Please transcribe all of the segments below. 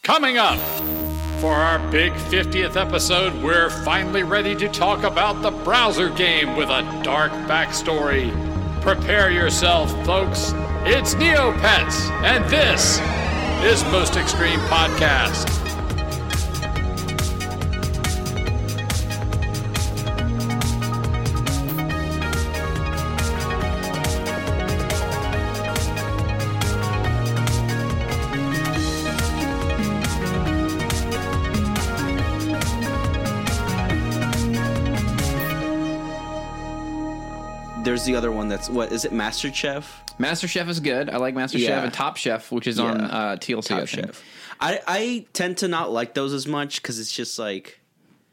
Coming up, for our big 50th episode, we're finally ready to talk about the browser game with a dark backstory. Prepare yourself, folks. It's Neopets, and this is Most Extreme Podcast. There's the other one that's, what, is it MasterChef? MasterChef is good. I like MasterChef and Top Chef, which is on TLC. Top Chef. I tend to not like those as much because it's just like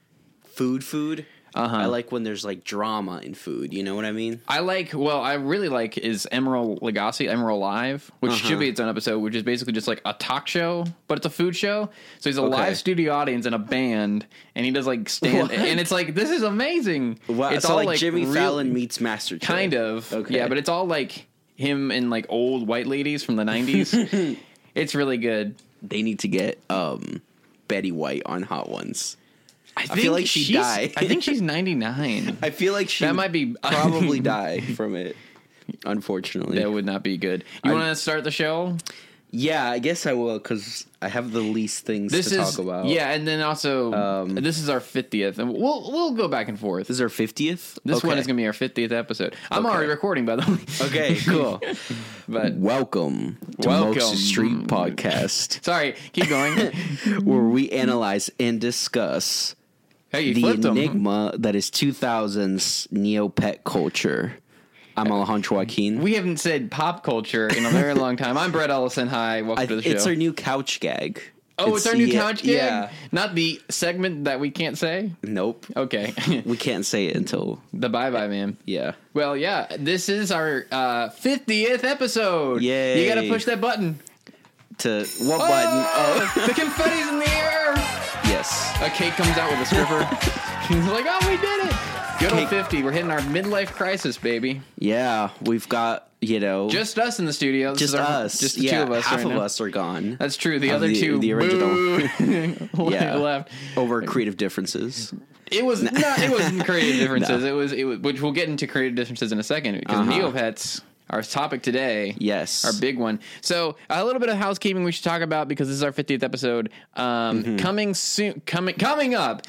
food. I like when there's like drama in food. You know what I mean? I really like is Emeril Lagasse, Emeril Live, which should be its own episode, which is basically just like a talk show, but it's a food show. So he's a live studio audience and a band, and he does like stand, and it's like, this is amazing. Wow, it's so all like Jimmy Fallon meets MasterChef. Kind of. Okay. Yeah, but it's all like him and like old white ladies from the 90s. It's really good. They need to get Betty White on Hot Ones. I feel like she'd die. I think she's 99. I feel like she might be probably die from it, unfortunately. That would not be good. You want to start the show? Yeah, I guess I will, because I have the least things to talk about. Yeah, and then also, this is our 50th, and we'll go back and forth. This is our 50th? This one is going to be our 50th episode. I'm already recording, by the way. Okay, cool. But Welcome to Most Extreme Podcast. Sorry, keep going. Where we analyze and discuss the enigma that is 2000's Neopet culture. I'm Alejandro Joaquin. We haven't said pop culture in a very long time. I'm Brett Ellison. Hi, welcome to the show. It's our new couch gag. Oh, it's our new couch gag? Yeah. Not the segment that we can't say? Nope. Okay. We can't say it until... The bye-bye, man. Yeah. Well, yeah, this is our 50th episode. Yay. You gotta push that button. To what button? Oh. The confetti's in the air. Yes. A cake comes out with a stripper. He's like, oh, we did it. Good old 50. We're hitting our midlife crisis, baby. Yeah, we've got, just us in the two of us. Half of us are gone. That's true. The other two, the original, left over creative differences. It wasn't creative differences. No. It was, which we'll get into creative differences in a second, because Neopets, our topic today, yes, our big one. So a little bit of housekeeping we should talk about, because this is our 50th episode. Coming soon, coming up.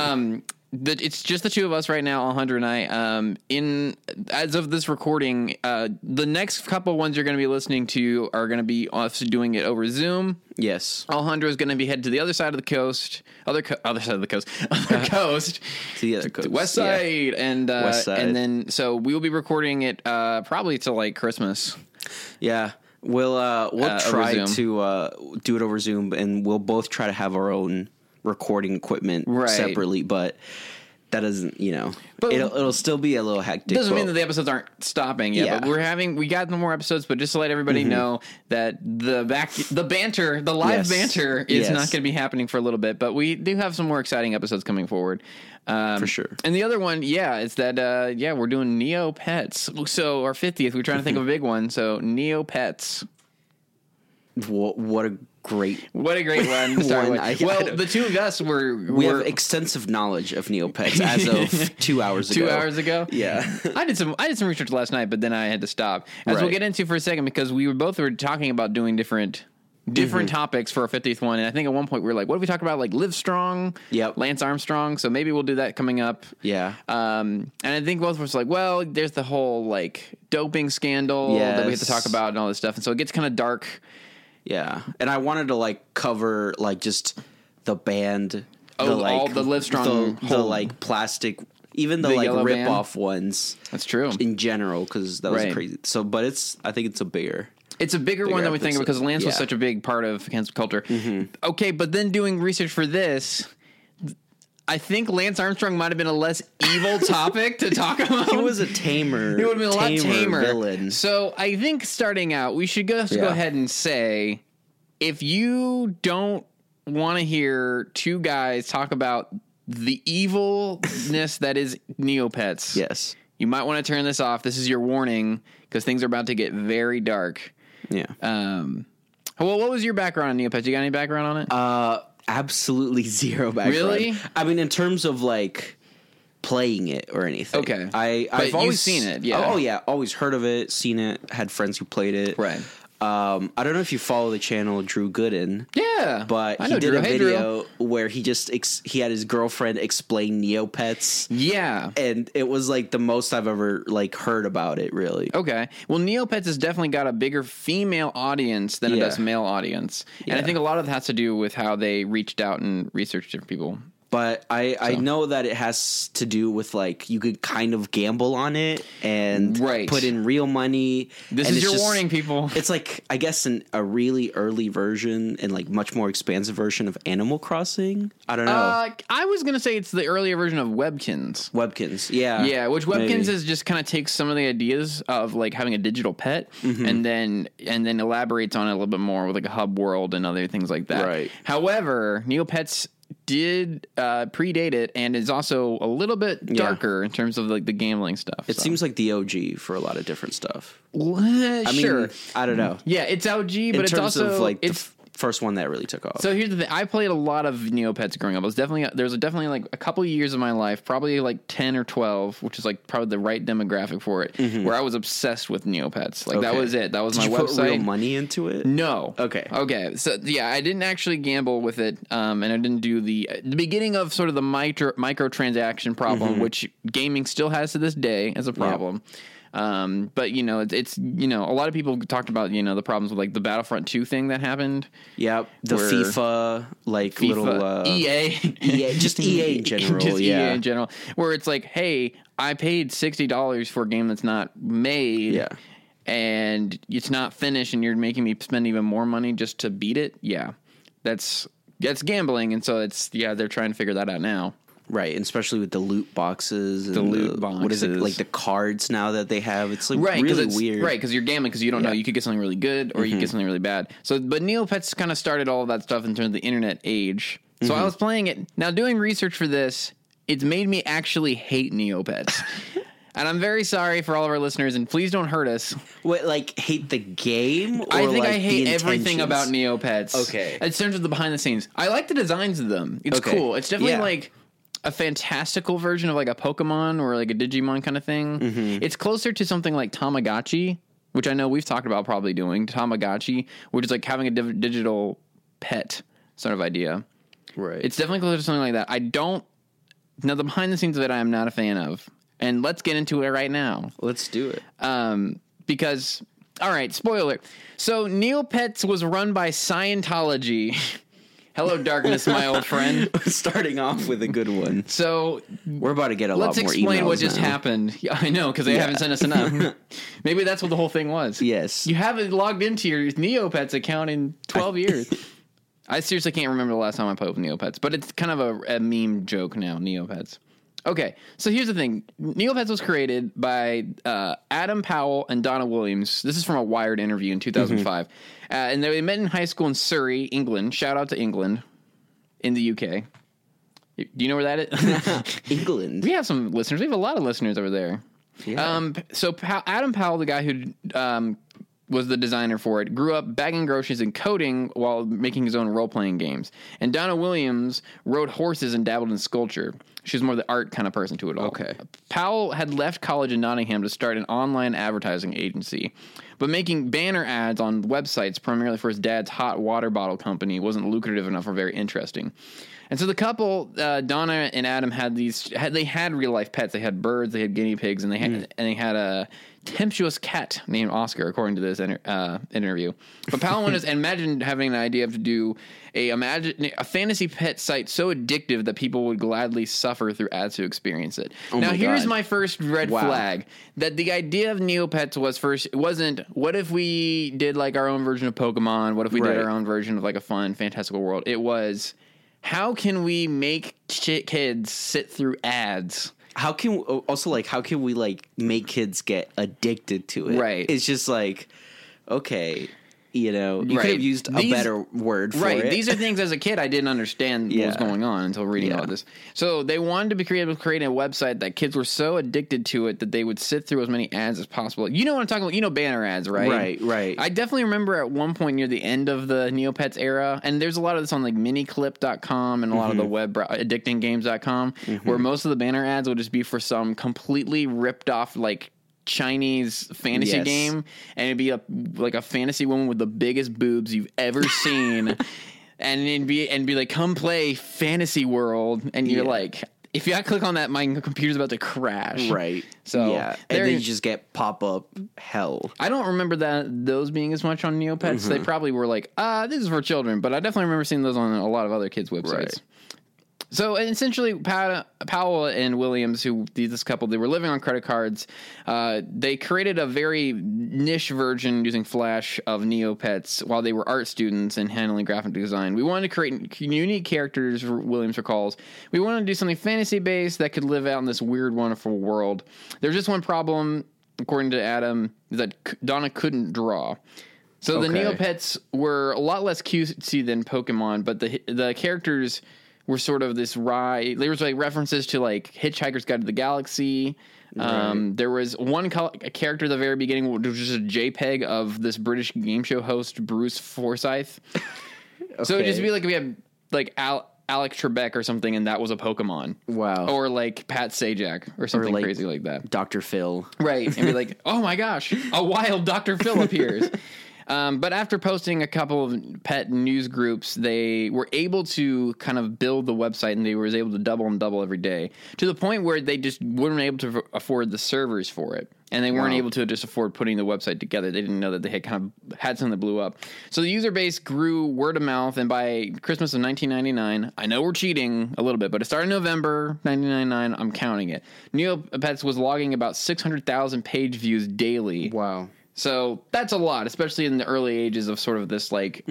It's just the two of us right now, Alejandro and I. As of this recording, the next couple ones you're going to be listening to are going to be us doing it over Zoom. Yes, Alejandro is going to be headed to the other side of the coast, other coast, to the other coast, west side, and west side. And then so we will be recording it probably till like Christmas. Yeah. We'll try to do it over Zoom, and we'll both try to have our own recording equipment separately, but that doesn't, but it'll still be a little hectic. Doesn't mean that the episodes aren't stopping yet. Yeah. But we got no more episodes, but just to let everybody know that the live banter is not going to be happening for a little bit, but we do have some more exciting episodes coming forward. For sure. And the other one, is that, we're doing Neopets. So our 50th, we're trying to think of a big one. So Neopets. What a great one to start with. The two of us we have extensive knowledge of Neopets as of 2 hours ago. 2 hours ago? Yeah. I did some research last night, but then I had to stop. We'll get into for a second, because we were talking about doing different topics for our 50th one, and I think at one point we were like, what if we talk about like Live Strong, Lance Armstrong, so maybe we'll do that coming up. Yeah. And I think both of us were like, well, there's the whole like doping scandal that we have to talk about and all this stuff, and so it gets kind of dark. Yeah, and I wanted to like cover like just the band, all the Live Strong, the like plastic, even the like rip off ones. That's true in general, because that was crazy. So, but I think it's a bigger one than we think of, because Lance was such a big part of cancel culture. Okay, but then doing research for this, I think Lance Armstrong might have been a less evil topic to talk about. He was a tamer. He would have been a lot tamer villain. So I think starting out, we should go ahead and say, if you don't want to hear two guys talk about the evilness that is Neopets, yes, you might want to turn this off. This is your warning, because things are about to get very dark. Yeah. Well, what was your background on Neopets? You got any background on it? Absolutely zero background. Really? I mean, in terms of like playing it or anything. Okay. I've always seen it. Yeah. Oh yeah, always heard of it, seen it, had friends who played it. Right. I don't know if you follow the channel Drew Gooden. Yeah, but he did a video where he just he had his girlfriend explain Neopets. Yeah, and it was like the most I've ever like heard about it. Really. Okay. Well, Neopets has definitely got a bigger female audience than it does male audience, and I think a lot of that has to do with how they reached out and researched different people. But I know that it has to do with like you could kind of gamble on it and put in real money. This is your warning, people. It's like I guess a really early version and like much more expansive version of Animal Crossing. I don't know. I was gonna say it's the earlier version of Webkins. Yeah. Which Webkins is just kind of takes some of the ideas of like having a digital pet and then elaborates on it a little bit more with like a hub world and other things like that. Right. However, Neopets did predate it and is also a little bit darker in terms of like the gambling stuff. It seems like the OG for a lot of different stuff. I mean, I don't know. Yeah, it's OG, but it's also of like the first one that really took off. So here's the thing: I played a lot of Neopets growing up. There was definitely like a couple years of my life, probably like 10 or 12, which is like probably the right demographic for it, where I was obsessed with Neopets. Like that was it. That was my website. Did you put real money into it? No. Okay. So yeah, I didn't actually gamble with it, and I didn't do the beginning of sort of the microtransaction problem, which gaming still has to this day as a problem. Yeah. But you know, it's a lot of people talked about, the problems with like the Battlefront 2 thing that happened. Yep. The FIFA, little, EA, just EA in general. EA in general, where it's like, hey, I paid $60 for a game that's not made. Yeah. And it's not finished and you're making me spend even more money just to beat it. Yeah. That's gambling. And so they're trying to figure that out now. Right, and especially with the loot boxes. What is it, like the cards now that they have? It's like really weird. Right, because you're gambling because you don't know. You could get something really good or you could get something really bad. But Neopets kind of started all of that stuff in terms of the internet age. So I was playing it. Now, doing research for this, it's made me actually hate Neopets. And I'm very sorry for all of our listeners, and please don't hurt us. What, like hate the game? Or I think like I hate everything about Neopets. Okay. In terms of the behind the scenes. I like the designs of them. It's cool. It's definitely like a fantastical version of like a Pokemon or like a Digimon kind of thing. It's closer to something like Tamagotchi, which I know we've talked about probably doing. Tamagotchi, which is like having a digital pet sort of idea. Right. It's definitely closer to something like that. Now the behind the scenes of it I am not a fan of. And let's get into it right now. Let's do it. Because, all right, spoiler. So Neopets was run by Scientology. Hello, darkness, my old friend. Starting off with a good one. So we're about to get a lot more emails. Let's explain what just happened. Yeah, I know, because they haven't sent us enough. Maybe that's what the whole thing was. Yes. You haven't logged into your Neopets account in 12 years. I seriously can't remember the last time I played with Neopets, but it's kind of a meme joke now, Neopets. Okay, so here's the thing. Neopets was created by Adam Powell and Donna Williams. This is from a Wired interview in 2005. And they met in high school in Surrey, England. Shout out to England in the UK. Do you know where that is? England. We have some listeners. We have a lot of listeners over there. Yeah. So Adam Powell, the guy who was the designer for it, grew up bagging groceries and coding while making his own role-playing games. And Donna Williams rode horses and dabbled in sculpture. She was more the art kind of person to it all. Okay. Powell had left college in Nottingham to start an online advertising agency, but making banner ads on websites primarily for his dad's hot water bottle company wasn't lucrative enough or very interesting. And so the couple, Donna and Adam, had real life pets. They had birds, they had guinea pigs, and they had a tempestuous cat named Oscar, according to this interview. But Powell and imagined having an idea to do a fantasy pet site so addictive that people would gladly suffer through ads to experience it. Now, here's my first red flag. That the idea of Neopets wasn't, what if we did like our own version of Pokemon? What if we did our own version of like a fun, fantastical world? It was, how can we make kids sit through ads? How can we like make kids get addicted to it? Right. It's just like, okay, You know, you could have used a better word for it. These are things as a kid I didn't understand what was going on until reading all this. So they wanted to be creative, creating a website that kids were so addicted to it that they would sit through as many ads as possible. You know what I'm talking about? You know banner ads, right? Right. I definitely remember at one point near the end of the Neopets era, and there's a lot of this on like miniclip.com and a lot of the web addictinggames.com, where most of the banner ads would just be for some completely ripped off like Chinese fantasy game, and it'd be like a fantasy woman with the biggest boobs you've ever seen, and it'd be like, come play Fantasy World, and you're like, if you click on that, my computer's about to crash. Right. So and then you just get pop-up hell. I don't remember those being as much on Neopets. They probably were like, this is for children, but I definitely remember seeing those on a lot of other kids' websites. Right. So essentially, Powell and Williams, this couple, they were living on credit cards. They created a very niche version using Flash of Neopets while they were art students and handling graphic design. We wanted to create unique characters, Williams recalls. We wanted to do something fantasy-based that could live out in this weird, wonderful world. There's just one problem, according to Adam, is that Donna couldn't draw. So the Neopets were a lot less cutesy than Pokemon, but the characters were sort of this ride. There was like references to like Hitchhiker's Guide to the Galaxy. There was one character at the very beginning, which was just a JPEG of this British game show host, Bruce Forsyth. So it'd just be like we had like Alec Trebek or something, and that was a Pokemon. Wow. Or like Pat Sajak or something crazy like that. Dr. Phil. Right. And be like, oh my gosh, a wild Dr. Phil appears. But after posting a couple of pet news groups, they were able to kind of build the website, and they were able to double and double every day to the point where they just weren't able to afford the servers for it. And they weren't able to just afford putting the website together. They didn't know that they had kind of had something that blew up. So the user base grew word of mouth, and by Christmas of 1999, I know we're cheating a little bit, but it started in November 1999. I'm counting it. Neopets was logging about 600,000 page views daily. Wow. So that's a lot, especially in the early ages of sort of this like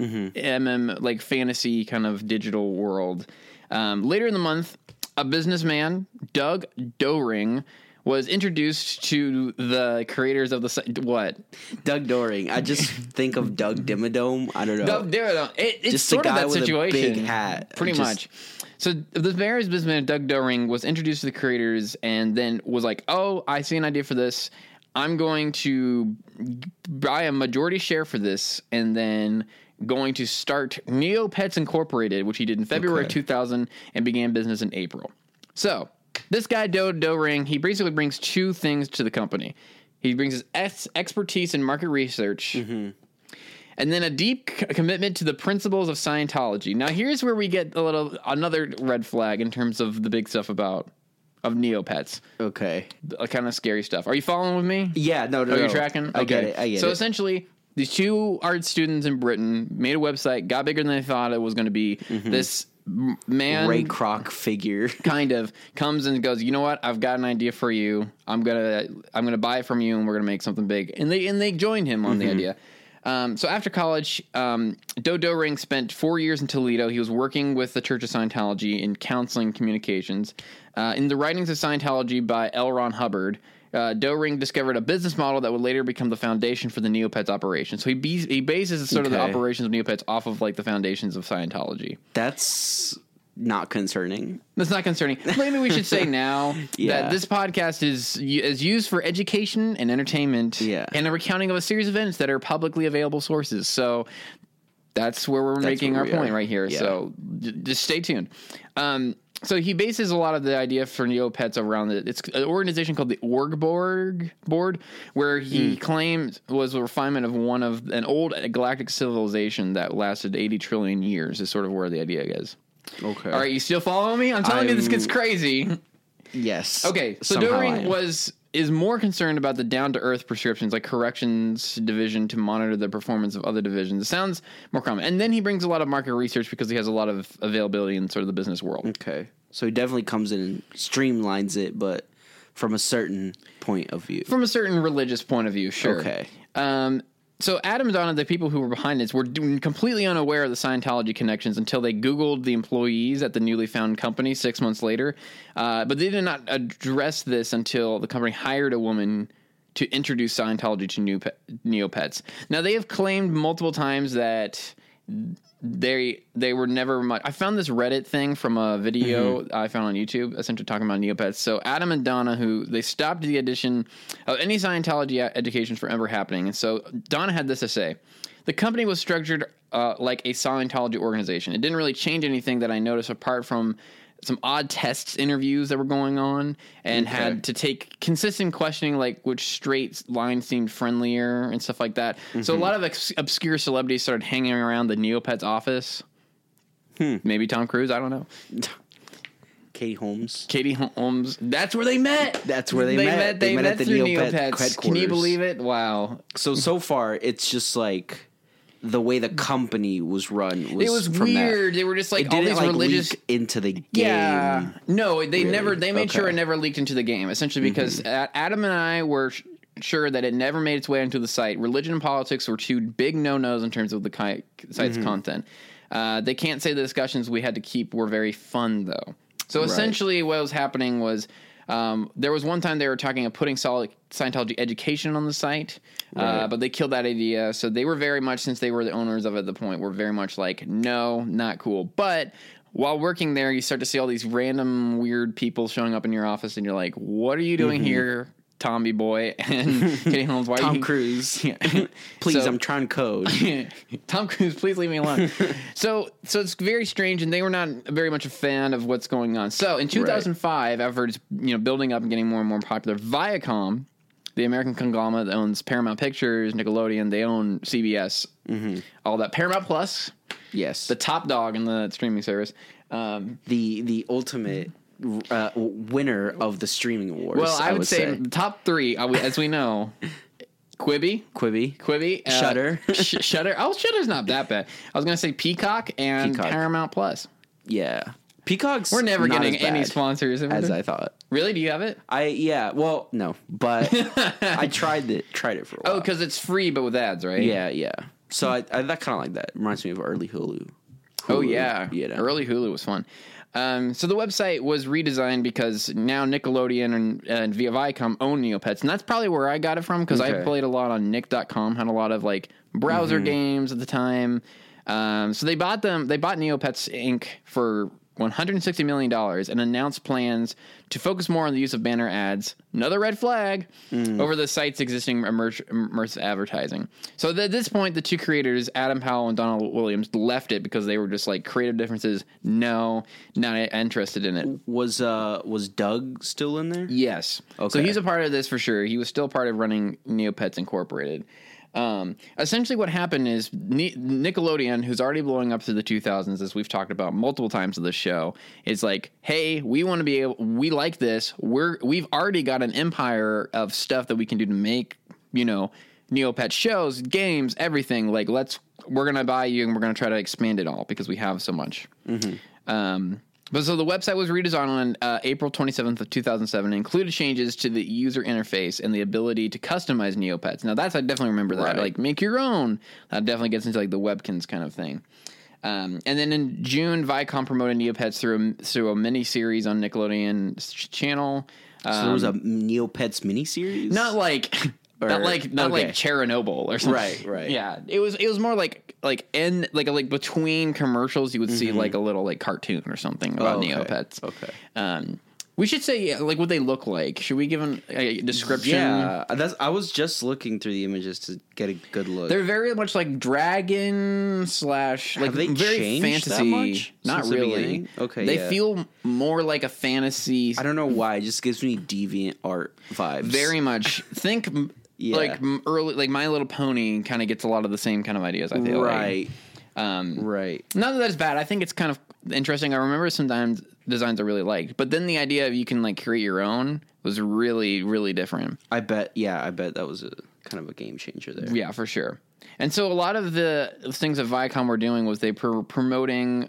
like fantasy kind of digital world. Later in the month, a businessman, Doug Doering, was introduced to the creators of the site. What? Doug Doering. I just think of Doug Dimmadome. I don't know. Doug Dimmadome. It's just sort of that situation. With a big hat. Pretty much. So the various businessman, Doug Doering, was introduced to the creators and then was like, oh, I see an idea for this. I'm going to buy a majority share for this, and then going to start Neopets Incorporated, which he did in February 2000 and began business in April. So this guy, Doering, he basically brings two things to the company. He brings his expertise in market research, and then a deep commitment to the principles of Scientology. Now, here's where we get another red flag in terms of the big stuff of Neopets. Okay. Kind of scary stuff. Are you following with me? Yeah, no. Are you tracking? Okay. I get it. So essentially, these two art students in Britain made a website, got bigger than they thought it was going to be. This man, Ray Kroc figure, kind of comes and goes, you know what? I've got an idea for you. I'm gonna buy it from you, and we're gonna make something big. And they joined him on the idea. So after college, Doering spent 4 years in Toledo. He was working with the Church of Scientology in counseling communications. In the writings of Scientology by L. Ron Hubbard, Doering discovered a business model that would later become the foundation for the Neopets operation. So he bases sort of the operations of Neopets off of like the foundations of Scientology. That's not concerning. That's not concerning. Maybe we should say now that this podcast is used for education and entertainment and a recounting of a series of events that are publicly available sources. So that's where we're making our point right here. Yeah. So just stay tuned. So he bases a lot of the idea for Neopets around it's an organization called the Org Board, where he claims was a refinement of an old galactic civilization that lasted 80 trillion years is sort of where the idea is. Okay. All right, you still following me? I'm telling you this gets crazy. Yes. Okay, so Doering is more concerned about the down-to-earth prescriptions, like corrections division to monitor the performance of other divisions. It sounds more common. And then he brings a lot of market research because he has a lot of availability in sort of the business world. Okay. So he definitely comes in and streamlines it, but from a certain point of view. From a certain religious point of view, sure. Okay. So Adam and Donna, the people who were behind this, were completely unaware of the Scientology connections until they Googled the employees at the newly found company 6 months later. But they did not address this until the company hired a woman to introduce Scientology to Neopets. Now, they have claimed multiple times that they were never much. I found this Reddit thing from a video I found on YouTube, essentially talking about Neopets. So Adam and Donna, who they stopped the addition of any Scientology educations from ever happening. And so Donna had this to say: the company was structured like a Scientology organization. It didn't really change anything that I noticed apart from some odd tests interviews that were going on, and had to take consistent questioning, like which straight lines seemed friendlier and stuff like that. So a lot of obscure celebrities started hanging around the Neopets office. Maybe Tom Cruise. I don't know. Katie Holmes. That's where they met. They met. They met at the Neopets headquarters. Can you believe it? Wow. So far, it's just like the way the company was run. It was weird. They were just like all these religious leak into the game. Yeah. No, they never. They made sure it never leaked into the game. Essentially, because Adam and I were sure that it never made its way into the site. Religion and politics were two big no-nos in terms of the site's content. They can't say the discussions we had to keep were very fun, though. So essentially, what was happening was there was one time they were talking of putting Scientology education on the site, but they killed that idea. So they were very much, since they were the owners of it at the point, were very much like, no, not cool. But while working there, you start to see all these random weird people showing up in your office, and you're like, what are you doing here, Tommy Boy and Katie Holmes? Why Tom Cruise. Please, I'm trying code. Tom Cruise, please leave me alone. So it's very strange, and they were not very much a fan of what's going on. So in 2005, after it's building up and getting more and more popular, Viacom, the American conglomerate that owns Paramount Pictures, Nickelodeon, they own CBS, all that. Paramount Plus, yes, the top dog in the streaming service, the ultimate winner of the streaming awards. Well, I would say the top three, as we know. Quibi, Shudder. Shudder. Oh, Shudder's not that bad. I was going to say Peacock and Paramount Plus. Yeah. Peacock's We're never getting any sponsors as I thought. Really? Do you have it? Well, no, but I tried it for a while. Oh, because it's free but with ads, right? Yeah. So I that kind of like that. Reminds me of early Hulu. Oh yeah. Early Hulu was fun. So the website was redesigned because now Nickelodeon and Viacom own Neopets, and that's probably where I got it from, because I played a lot on Nick.com, had a lot of like browser games at the time. So they bought Neopets Inc. for $160 million and announced plans to focus more on the use of banner ads, another red flag, over the site's existing immersive advertising. So at this point, the two creators, Adam Powell and Donald Williams, left it because they were just like, creative differences, no, not interested in it. Was Doug still in there? Yes. Okay. So he's a part of this for sure. He was still part of running Neopets Incorporated. Essentially what happened is Nickelodeon, who's already blowing up through the 2000s, as we've talked about multiple times in this show, is like, hey, we want to be able, we like this. We've already got an empire of stuff that we can do to make, Neopet shows, games, everything. Like, we're going to buy you and we're going to try to expand it all because we have so much. But so the website was redesigned on April 27th of 2007 and included changes to the user interface and the ability to customize Neopets. Now I definitely remember that. Like, make your own. That definitely gets into like the Webkins kind of thing. And then in June, Viacom promoted Neopets through a mini-series on Nickelodeon's channel. So there was a Neopets mini-series? Not like Chernobyl or something. Right. Yeah. It was more like between commercials you would see like a little like cartoon or something about Neopets. Okay. We should say like what they look like. Should we give them a description? Yeah, I was just looking through the images to get a good look. They're very much like dragon / like Have they very changed fantasy. That much Not really. Okay, they feel more like a fantasy. I don't know why. It just gives me Deviant Art vibes. Very much. Think. Yeah. Like early, like My Little Pony kind of gets a lot of the same kind of ideas. I feel right. Right. Not that that's bad. I think it's kind of interesting. I remember sometimes designs I really liked, but then the idea of you can like create your own was really, really different. I bet that was a kind of a game changer there. Yeah, for sure. And so a lot of the things that Viacom were doing was they were promoting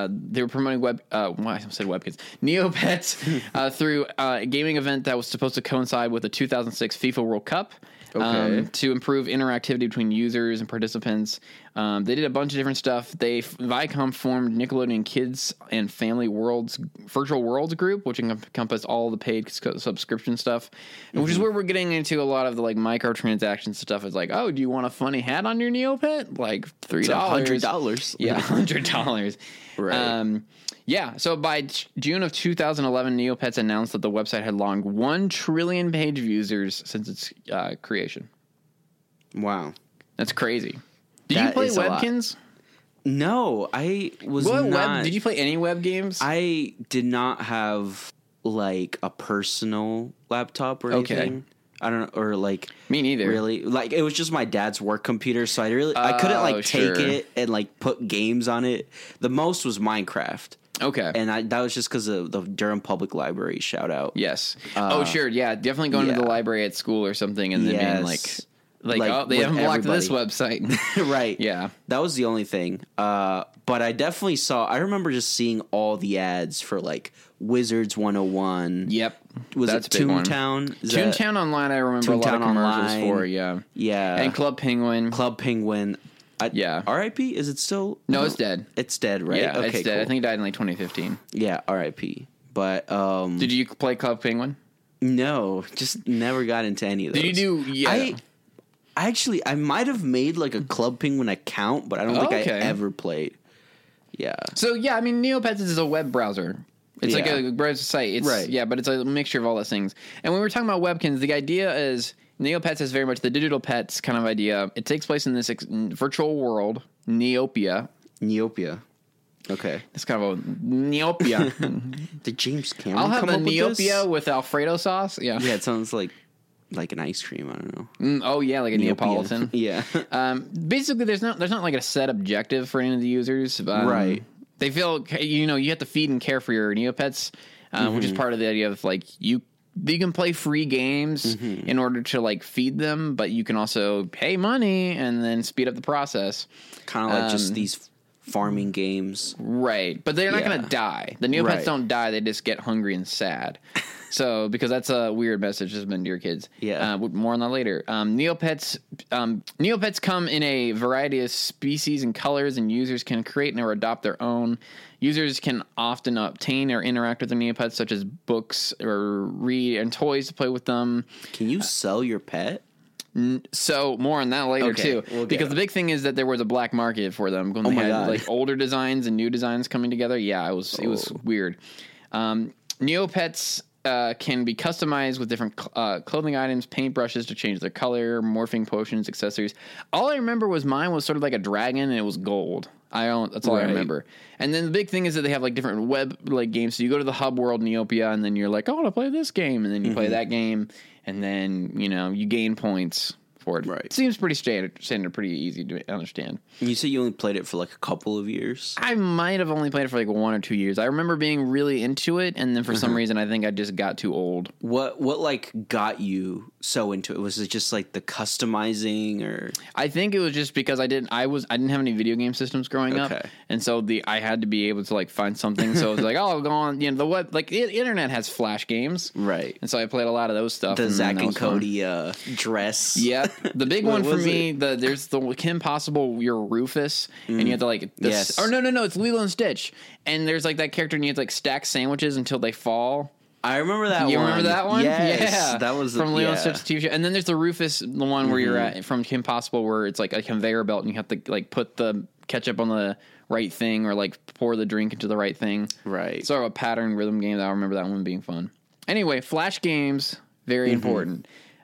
Webkins, Neopets through a gaming event that was supposed to coincide with the 2006 FIFA World Cup. To improve interactivity between users and participants. They did a bunch of different stuff. Viacom formed Nickelodeon Kids and Family Worlds Virtual Worlds group, which encompassed all the paid subscription stuff, and which is where we're getting into a lot of the like microtransactions stuff. It's like, oh, do you want a funny hat on your Neopet? Like $3, $100. Yeah, $100. Right. Yeah, so by June of 2011, Neopets announced that the website had logged 1 trillion page views since its creation. Wow. That's crazy. Did you play Webkins? No, I was not. Did you play any web games? I did not have, like, a personal laptop or anything. Okay. I don't know, or like me neither. Really, like it was just my dad's work computer, so I couldn't like take it and like put games on it. The most was Minecraft. Okay, and that was just because of the Durham Public Library. Shout out. Yes. Sure. Yeah, definitely going to the library at school or something, and then being like, oh, they haven't blocked this website. Right. Yeah, that was the only thing. But I definitely saw. I remember just seeing all the ads for like Wizards 101. Yep. That's it Toontown? Toontown Online, I remember Toontown a lot of commercials Online. For, yeah. Yeah. And Club Penguin. Yeah. R.I.P.? Is it still? No, it's dead. It's dead, right? Yeah, it's dead. Cool. I think it died in like 2015. Yeah, R.I.P. But, did you play Club Penguin? No, just never got into any of those. Did you do, yeah. I might have made like a Club Penguin account, but I don't think I ever played. Yeah. So, yeah, I mean, Neopets is a web browser. It's like a browser site. It's, right. Yeah, but it's a mixture of all those things. And when we're talking about Webkins, the idea is Neopets is very much the digital pets kind of idea. It takes place in this virtual world, Neopia. Okay. It's kind of a Neopia. Did James Cameron I'll have come a Neopia with Alfredo sauce. Yeah. Yeah, it sounds like an ice cream. I don't know. Like a Neapolitan. Yeah. Basically, there's not like a set objective for any of the users. Right. They feel, you have to feed and care for your Neopets, which is part of the idea of like you can play free games in order to like feed them, but you can also pay money and then speed up the process. Kind of like just these farming games. Right. But they're not going to die. The Neopets don't die. They just get hungry and sad. So, because that's a weird message to send to your kids. Yeah. More on that later. Neopets come in a variety of species and colors, and users can create or adopt their own. Users can often obtain or interact with their Neopets, such as books or read and toys to play with them. Can you sell your pet? So more on that later too, because the big thing is that there was a black market for them when they had like older designs and new designs coming together. Yeah, it was weird. Neopets can be customized with different clothing items, paintbrushes to change their color, morphing potions, accessories. All I remember was mine was sort of like a dragon and it was gold. That's all I remember. And then the big thing is that they have like different web like games. So you go to the hub world Neopia and then you're like, I want to play this game, and then you play that game. And then, you gain points for it. Right. It seems pretty standard, pretty easy to understand. You said you only played it for like a couple of years? I might have only played it for like 1 or 2 years. I remember being really into it, and then for some reason I think I just got too old. What like got you so into it? Was it just like the customizing, or? I think it was just because I didn't have any video game systems growing up, and so I had to be able to like find something. So it was like, oh, I'll go on the web. Like the internet has Flash games, right? And so I played a lot of those stuff. The Zack and Cody dress. Yeah, the big one for me. There's the Kim Possible. You're Rufus, and you have to like this. Or no, it's Lilo and Stitch, and there's like that character, and you have to like stack sandwiches until they fall. I remember that one. You remember that one? Yes, yeah. That was from Lilo and Stitch TV show. And then there's the Rufus, the one where you're at from Kim Possible, where it's like a conveyor belt and you have to like put the ketchup on the right thing or like pour the drink into the right thing. Right. Sort of a pattern rhythm game. I remember that one being fun. Anyway, Flash games, very important.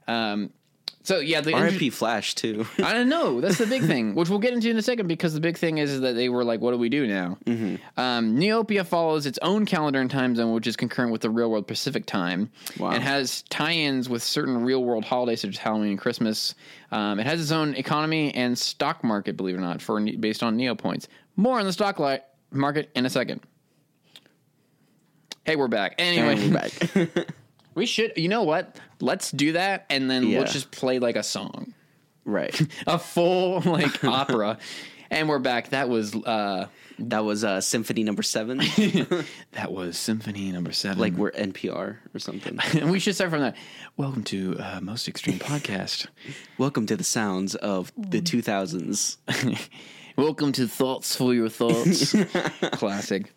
So yeah, the RIP Flash too. I don't know. That's the big thing, which we'll get into in a second, because the big thing is that they were like, "What do we do now?" Neopia follows its own calendar and time zone, which is concurrent with the real world Pacific time, and has tie-ins with certain real world holidays such as Halloween and Christmas. It has its own economy and stock market, believe it or not, based on Neopoints. More on the stock market in a second. Hey, we're back. Anyway, we're back. We should, you know what? Let's do that, and then let's just play like a song. Right. A full like opera. And we're back. That was Symphony number 7. That was Symphony number 7. Like we're NPR or something. We should start from that. Welcome to Most Extreme Podcast. Welcome to the sounds of the 2000s. Welcome to Thoughts for Your Thoughts. Classic.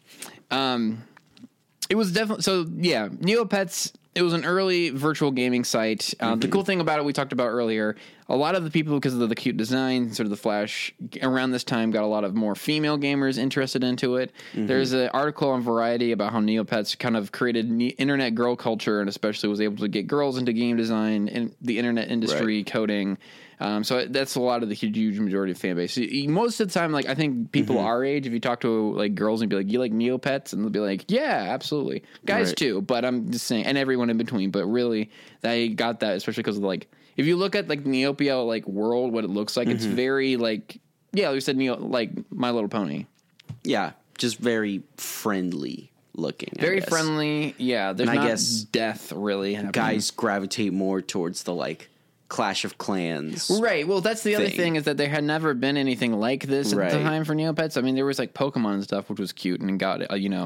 It was definitely, so yeah, Neopets, it was an early virtual gaming site. The cool thing about it, we talked about earlier, a lot of the people, because of the cute design, sort of the flash, around this time got a lot of more female gamers interested into it. There's an article on Variety about how Neopets kind of created internet girl culture, and especially was able to get girls into game design and the internet industry, coding. So that's a lot of the huge majority of fan base. Most of the time, like, I think people our age, if you talk to like girls and be like, you like Neopets? And they'll be like, yeah, absolutely. Guys too, but I'm just saying, and everyone in between, but really they got that, especially because of like, if you look at like Neopia, like world, what it looks like, it's very like, yeah, we said like My Little Pony. Yeah. Just very friendly looking. Very friendly. Yeah. There's not death really happening. Guys gravitate more towards the like Clash of Clans. Right. Well, that's the other thing, is that there had never been anything like this at the time for Neopets. I mean, there was like Pokemon and stuff, which was cute and got,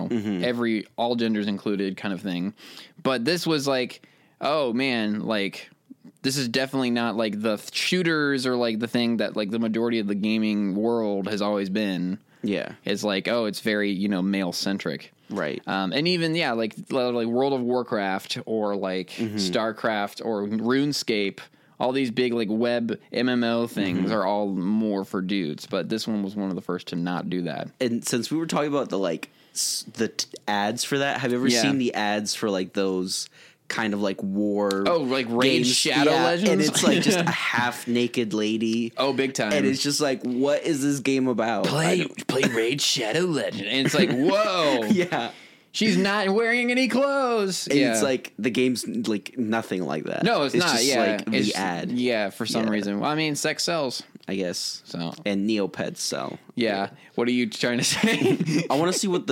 all genders included kind of thing. But this was like, oh man, like this is definitely not like the shooters or like the thing that like the majority of the gaming world has always been. Yeah. It's like, oh, it's very, male centric. Right. And even, like World of Warcraft or like StarCraft or RuneScape. All these big like web MMO things are all more for dudes, but this one was one of the first to not do that. And since we were talking about the ads for that, have you ever seen the ads for like those kind of like war? Oh, like Raid Shadow Legends, and it's like just a half naked lady. Oh, big time! And it's just like, what is this game about? Play Raid Shadow Legend, and it's like, whoa, yeah. She's not wearing any clothes. And it's like the game's like nothing like that. No, it's not. Just like the ad. Yeah, for some reason. Well, I mean, sex sells, I guess. So and Neopets sell. Yeah. What are you trying to say? I want to see what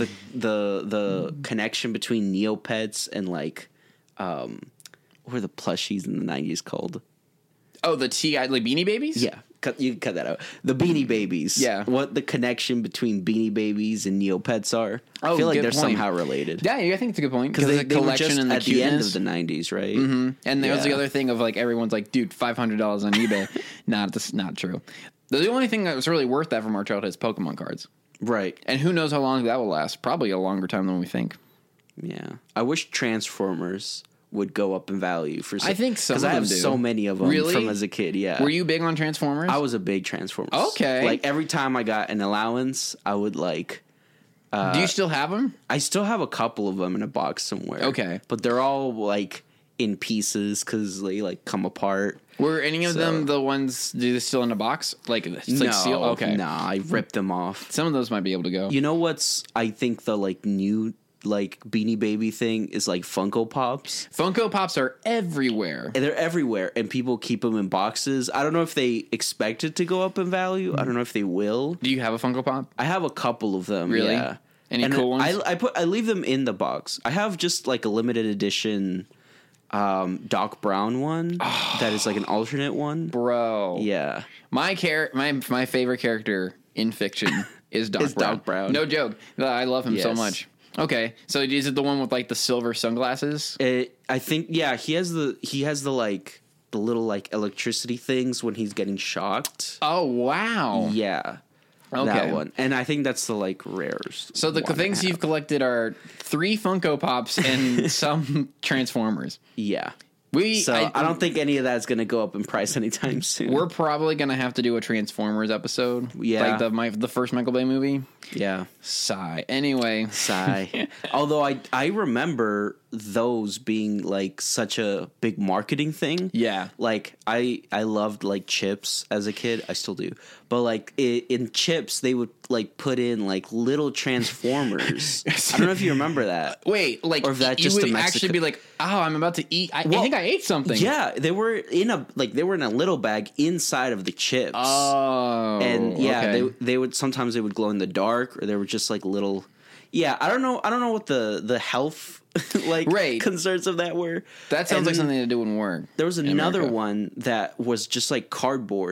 the connection between Neopets and like what were the plushies in the 90s called? Oh, the T.I. like Beanie Babies? Yeah. You can cut that out. The Beanie Babies. Yeah. What the connection between Beanie Babies and Neopets are. I feel like they're somehow related. Yeah, I think it's a good point. Because they were just and the at cuteness. The end of the 90s, right? Mm-hmm. And there was the other thing of like, everyone's like, dude, $500 on eBay. Not true. The only thing that was really worth that from our childhood is Pokemon cards. Right. And who knows how long that will last. Probably a longer time than we think. Yeah. I wish Transformers would go up in value for I think some because I have so many of them from as a kid. Yeah. Were you big on Transformers? I was a big Transformers. Okay. Like every time I got an allowance, I would like. Do you still have them? I still have a couple of them in a box somewhere. Okay. But they're all like in pieces because they like come apart. Were any of them the ones do they still in a box? Like it's like sealed? Okay. No, I ripped them off. Some of those might be able to go. You know what's I think the like new like Beanie Baby thing is like Funko Pops. Funko Pops are everywhere. And they're everywhere, and people keep them in boxes. I don't know if they expect it to go up in value. I don't know if they will. Do you have a Funko Pop? I have a couple of them. Really? Yeah. Any cool ones? I leave them in the box. I have just like a limited edition Doc Brown one that is like an alternate one. Bro. Yeah. My favorite character in fiction is Doc Brown. Doc Brown. No joke. I love him so much. Okay, so is it the one with like the silver sunglasses? I think he has the like the little like electricity things when he's getting shocked. Oh wow! Yeah, okay. That one, and I think that's the like rarest. So the things you've collected are 3 Funko Pops and some Transformers. Yeah. I don't think any of that's going to go up in price anytime soon. We're probably going to have to do a Transformers episode. Yeah. Like the first Michael Bay movie. Yeah. Sigh. Anyway. Sigh. Although I remember those being like such a big marketing thing. Yeah. Like I loved like Chips as a kid. I still do. But like in Chips, they would like put in like little Transformers. I don't know if you remember that. Wait, like or if that just you would actually be like, oh, I'm about to eat. I think I ate something. Yeah, they were in a little bag inside of the chips. Oh, and they would sometimes they would glow in the dark, or they were just like little. Yeah, I don't know what the health concerns of that were. That sounds like something that wouldn't work. There was another one that was just like cardboard,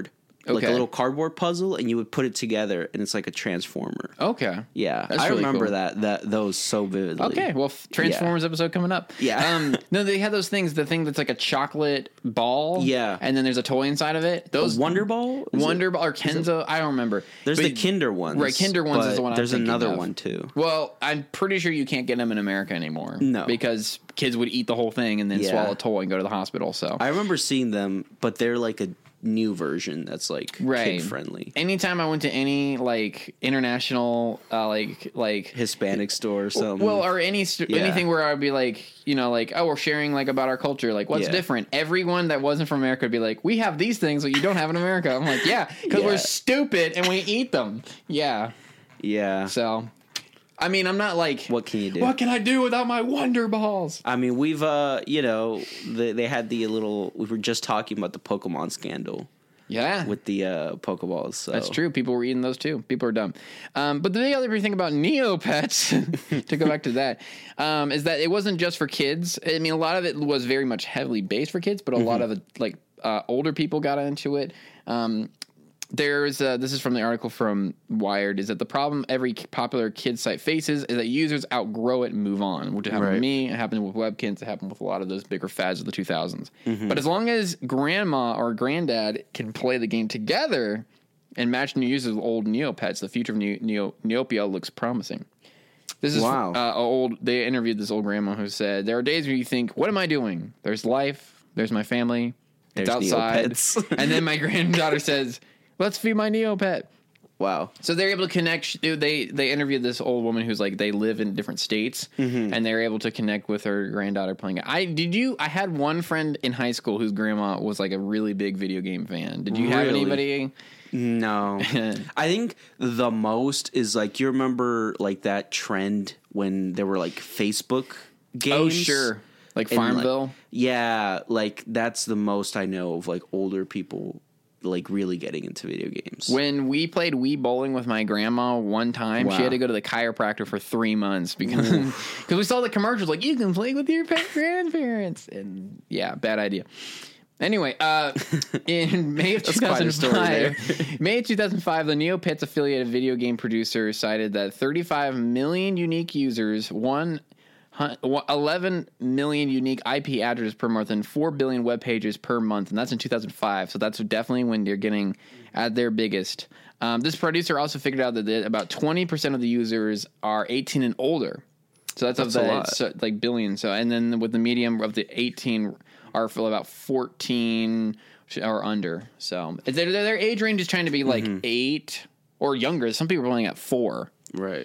like a little cardboard puzzle, and you would put it together, and it's like a transformer. Okay. Yeah, I really remember that those so vividly. Okay, well, Transformers episode coming up. Yeah. No, they had those things. The thing that's like a chocolate ball. Yeah. And then there's a toy inside of it. Those Wonder Ball, Ball or Kenzo. I don't remember. There's the Kinder ones, right? Kinder ones is the one. There's I'm another of. one too. Well, I'm pretty sure you can't get them in America anymore. No, because kids would eat the whole thing and then swallow a toy and go to the hospital. So I remember seeing them, but they're like a new version that's like kid friendly. Anytime I went to any like international like Hispanic store or something, or anything where I'd be like, like, oh, we're sharing like about our culture, like what's different. Everyone that wasn't from America would be like, we have these things that you don't have in America. I'm like, yeah, because we're stupid and we eat them. Yeah. So I mean, I'm not like, what can you do? What can I do without my Wonder Balls? I mean, we've, they had we were just talking about the Pokemon scandal. Yeah. With the Pokeballs. So. That's true. People were eating those too. People are dumb. But the big other thing about Neopets, to go back to that, is that it wasn't just for kids. I mean, a lot of it was very much heavily based for kids, but a lot of it, like, older people got into it. This is from the article from Wired, is that the problem every popular kid site faces is that users outgrow it and move on, which happened with me, it happened with Webkinz, it happened with a lot of those bigger fads of the 2000s. But as long as grandma or granddad can play the game together and match new users with old Neopets, the future of Neopia looks promising. This is they interviewed this old grandma who said, there are days where you think, what am I doing? There's life, there's my family, it's outside. And then my granddaughter says, let's feed my Neopet. Wow. So they're able to connect. They interviewed this old woman who's like, they live in different states, and they're able to connect with her granddaughter playing it. I had one friend in high school whose grandma was like a really big video game fan. Did you have anybody? No. I think the most is like, you remember like that trend when there were like Facebook games? Oh, sure. Like Farmville? Like that's the most I know of like older people like really getting into video games. When we played Wii bowling with my grandma one time, she had to go to the chiropractor for 3 months because we saw the commercials like, you can play with your grandparents, and bad idea. Anyway, in May of 2005, the Neopets affiliated video game producer cited that 35 million unique users, 11 million unique IP addresses per month, and 4 billion web pages per month, and that's in 2005. So that's definitely when they're getting at their biggest. This producer also figured out that about 20% of the users are 18 and older. So that's of the like billion. So, and then with the medium of the 18 are for about 14 or under. So their age range is trying to be like 8 or younger. Some people are playing at 4. Right.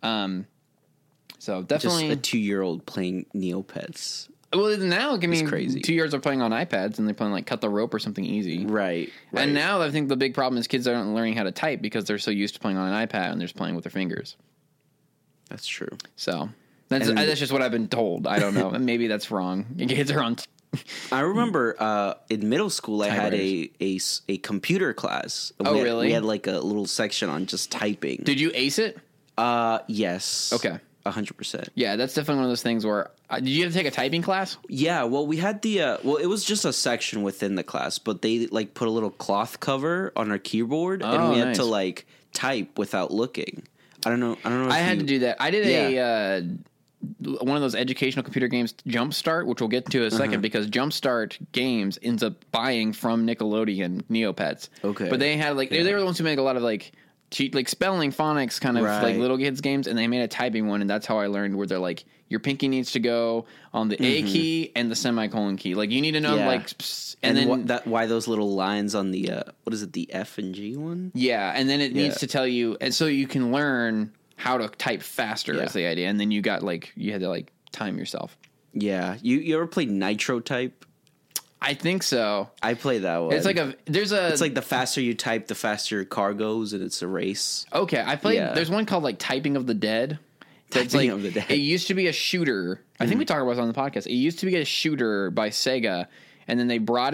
So definitely just a 2-year-old playing Neopets. Well, now I mean, it's crazy. 2-year-olds are playing on iPads and they're playing like Cut the Rope or something easy. Right. And now I think the big problem is kids aren't learning how to type because they're so used to playing on an iPad and they're just playing with their fingers. That's true. So that's just what I've been told. I don't know. Maybe that's wrong. Kids are on. I remember in middle school I had a computer class. Really? We had like a little section on just typing. Did you ace it? Yes. Okay. 100%. Yeah, that's definitely one of those things where did you have to take a typing class? Yeah, well, we had it was just a section within the class, but they like put a little cloth cover on our keyboard, and we had to like type without looking. I don't know. I had to do that. I did one of those educational computer games, Jumpstart, which we'll get to in a second, because Jumpstart Games ends up buying from Nickelodeon Neopets. Okay, but they had they were the ones who make a lot of like spelling, phonics, kind of like little kids games, and they made a typing one, and that's how I learned where they're like, your pinky needs to go on the A key and the semicolon key. Like you need to know and then why those little lines on the what is it, the F and G one? Yeah, and then it needs to tell you, and so you can learn how to type faster is the idea, and then you had to time yourself. Yeah, you ever played Nitro Type? I think so. I play that one. It's like it's like the faster you type, the faster your car goes, and it's a race. Okay, I played. Yeah. There's one called like Typing of the Dead. Typing of the Dead. It used to be a shooter. I think we talked about it on the podcast. It used to be a shooter by Sega, and then they brought it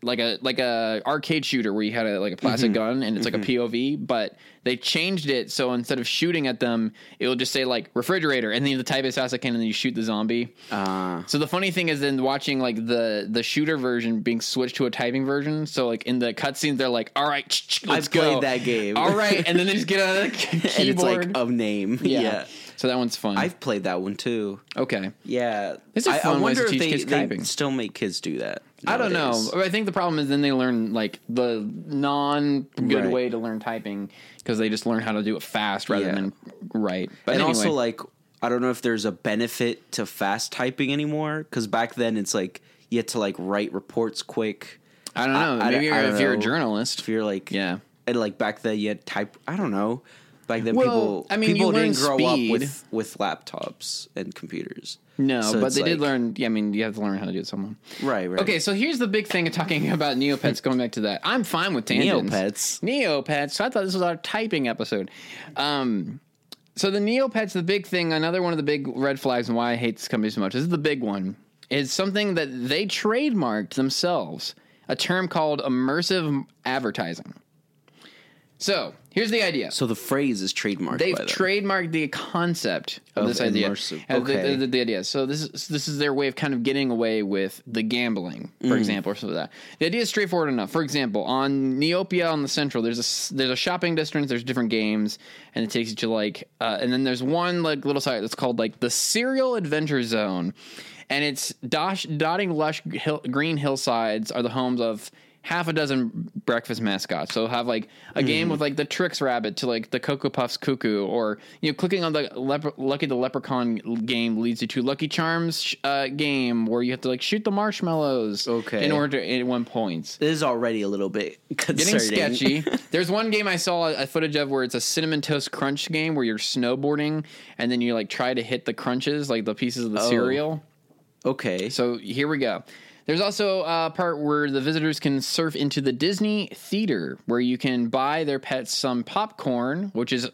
like a arcade shooter where you had a plastic gun and it's like a POV, but they changed it so instead of shooting at them, it will just say like refrigerator, and then you type as fast as I can, and then you shoot the zombie. So the funny thing is, then watching like the shooter version being switched to a typing version. So like in the cutscenes, they're like, "All right, let's go." I played that game. All right, and then they just get on the keyboard. And it's like a name. Yeah. So that one's fun. I've played that one too. Okay. Yeah. It's a fun way to teach kids typing. They still make kids do that nowadays. I don't know. I think the problem is then they learn like the non-good way to learn typing because they just learn how to do it fast rather than right. But anyway. Also, like, I don't know if there's a benefit to fast typing anymore, because back then it's like you had to like write reports quick. I don't know. Maybe if you're a journalist. If you're like, and like back then you had type. I don't know. Back then, people didn't grow up with laptops and computers. No, so but they did learn. Yeah, I mean, you have to learn how to do it somehow. Right. Okay, so here's the big thing of talking about Neopets. Going back to that, I'm fine with tangents. Neopets. So I thought this was our typing episode. So the Neopets, the big thing, another one of the big red flags, and why I hate this company so much. This is the big one. Is something that they trademarked themselves. A term called immersive advertising. So here's the idea. So the phrase is trademarked. They've trademarked the concept of this idea. Okay. The idea. So this is their way of kind of getting away with the gambling, for example, or something like that. The idea is straightforward enough. For example, on Neopia on the Central, there's a shopping district. There's different games, and it takes you to like, and then there's one like little site that's called like the Cereal Adventure Zone, and it's dotting lush green hillsides are the homes of half a dozen breakfast mascots. So have like a game with like the Trix Rabbit to like the Cocoa Puffs Cuckoo, or clicking on the Lucky the Leprechaun game leads you to Lucky Charms game where you have to like shoot the marshmallows. Okay. In order to at one point. This is already a little bit concerning. Getting sketchy. There's one game I saw a footage of where it's a Cinnamon Toast Crunch game where you're snowboarding and then you like try to hit the crunches, like the pieces of the cereal. Okay. So here we go. There's also a part where the visitors can surf into the Disney Theater, where you can buy their pets some popcorn, which is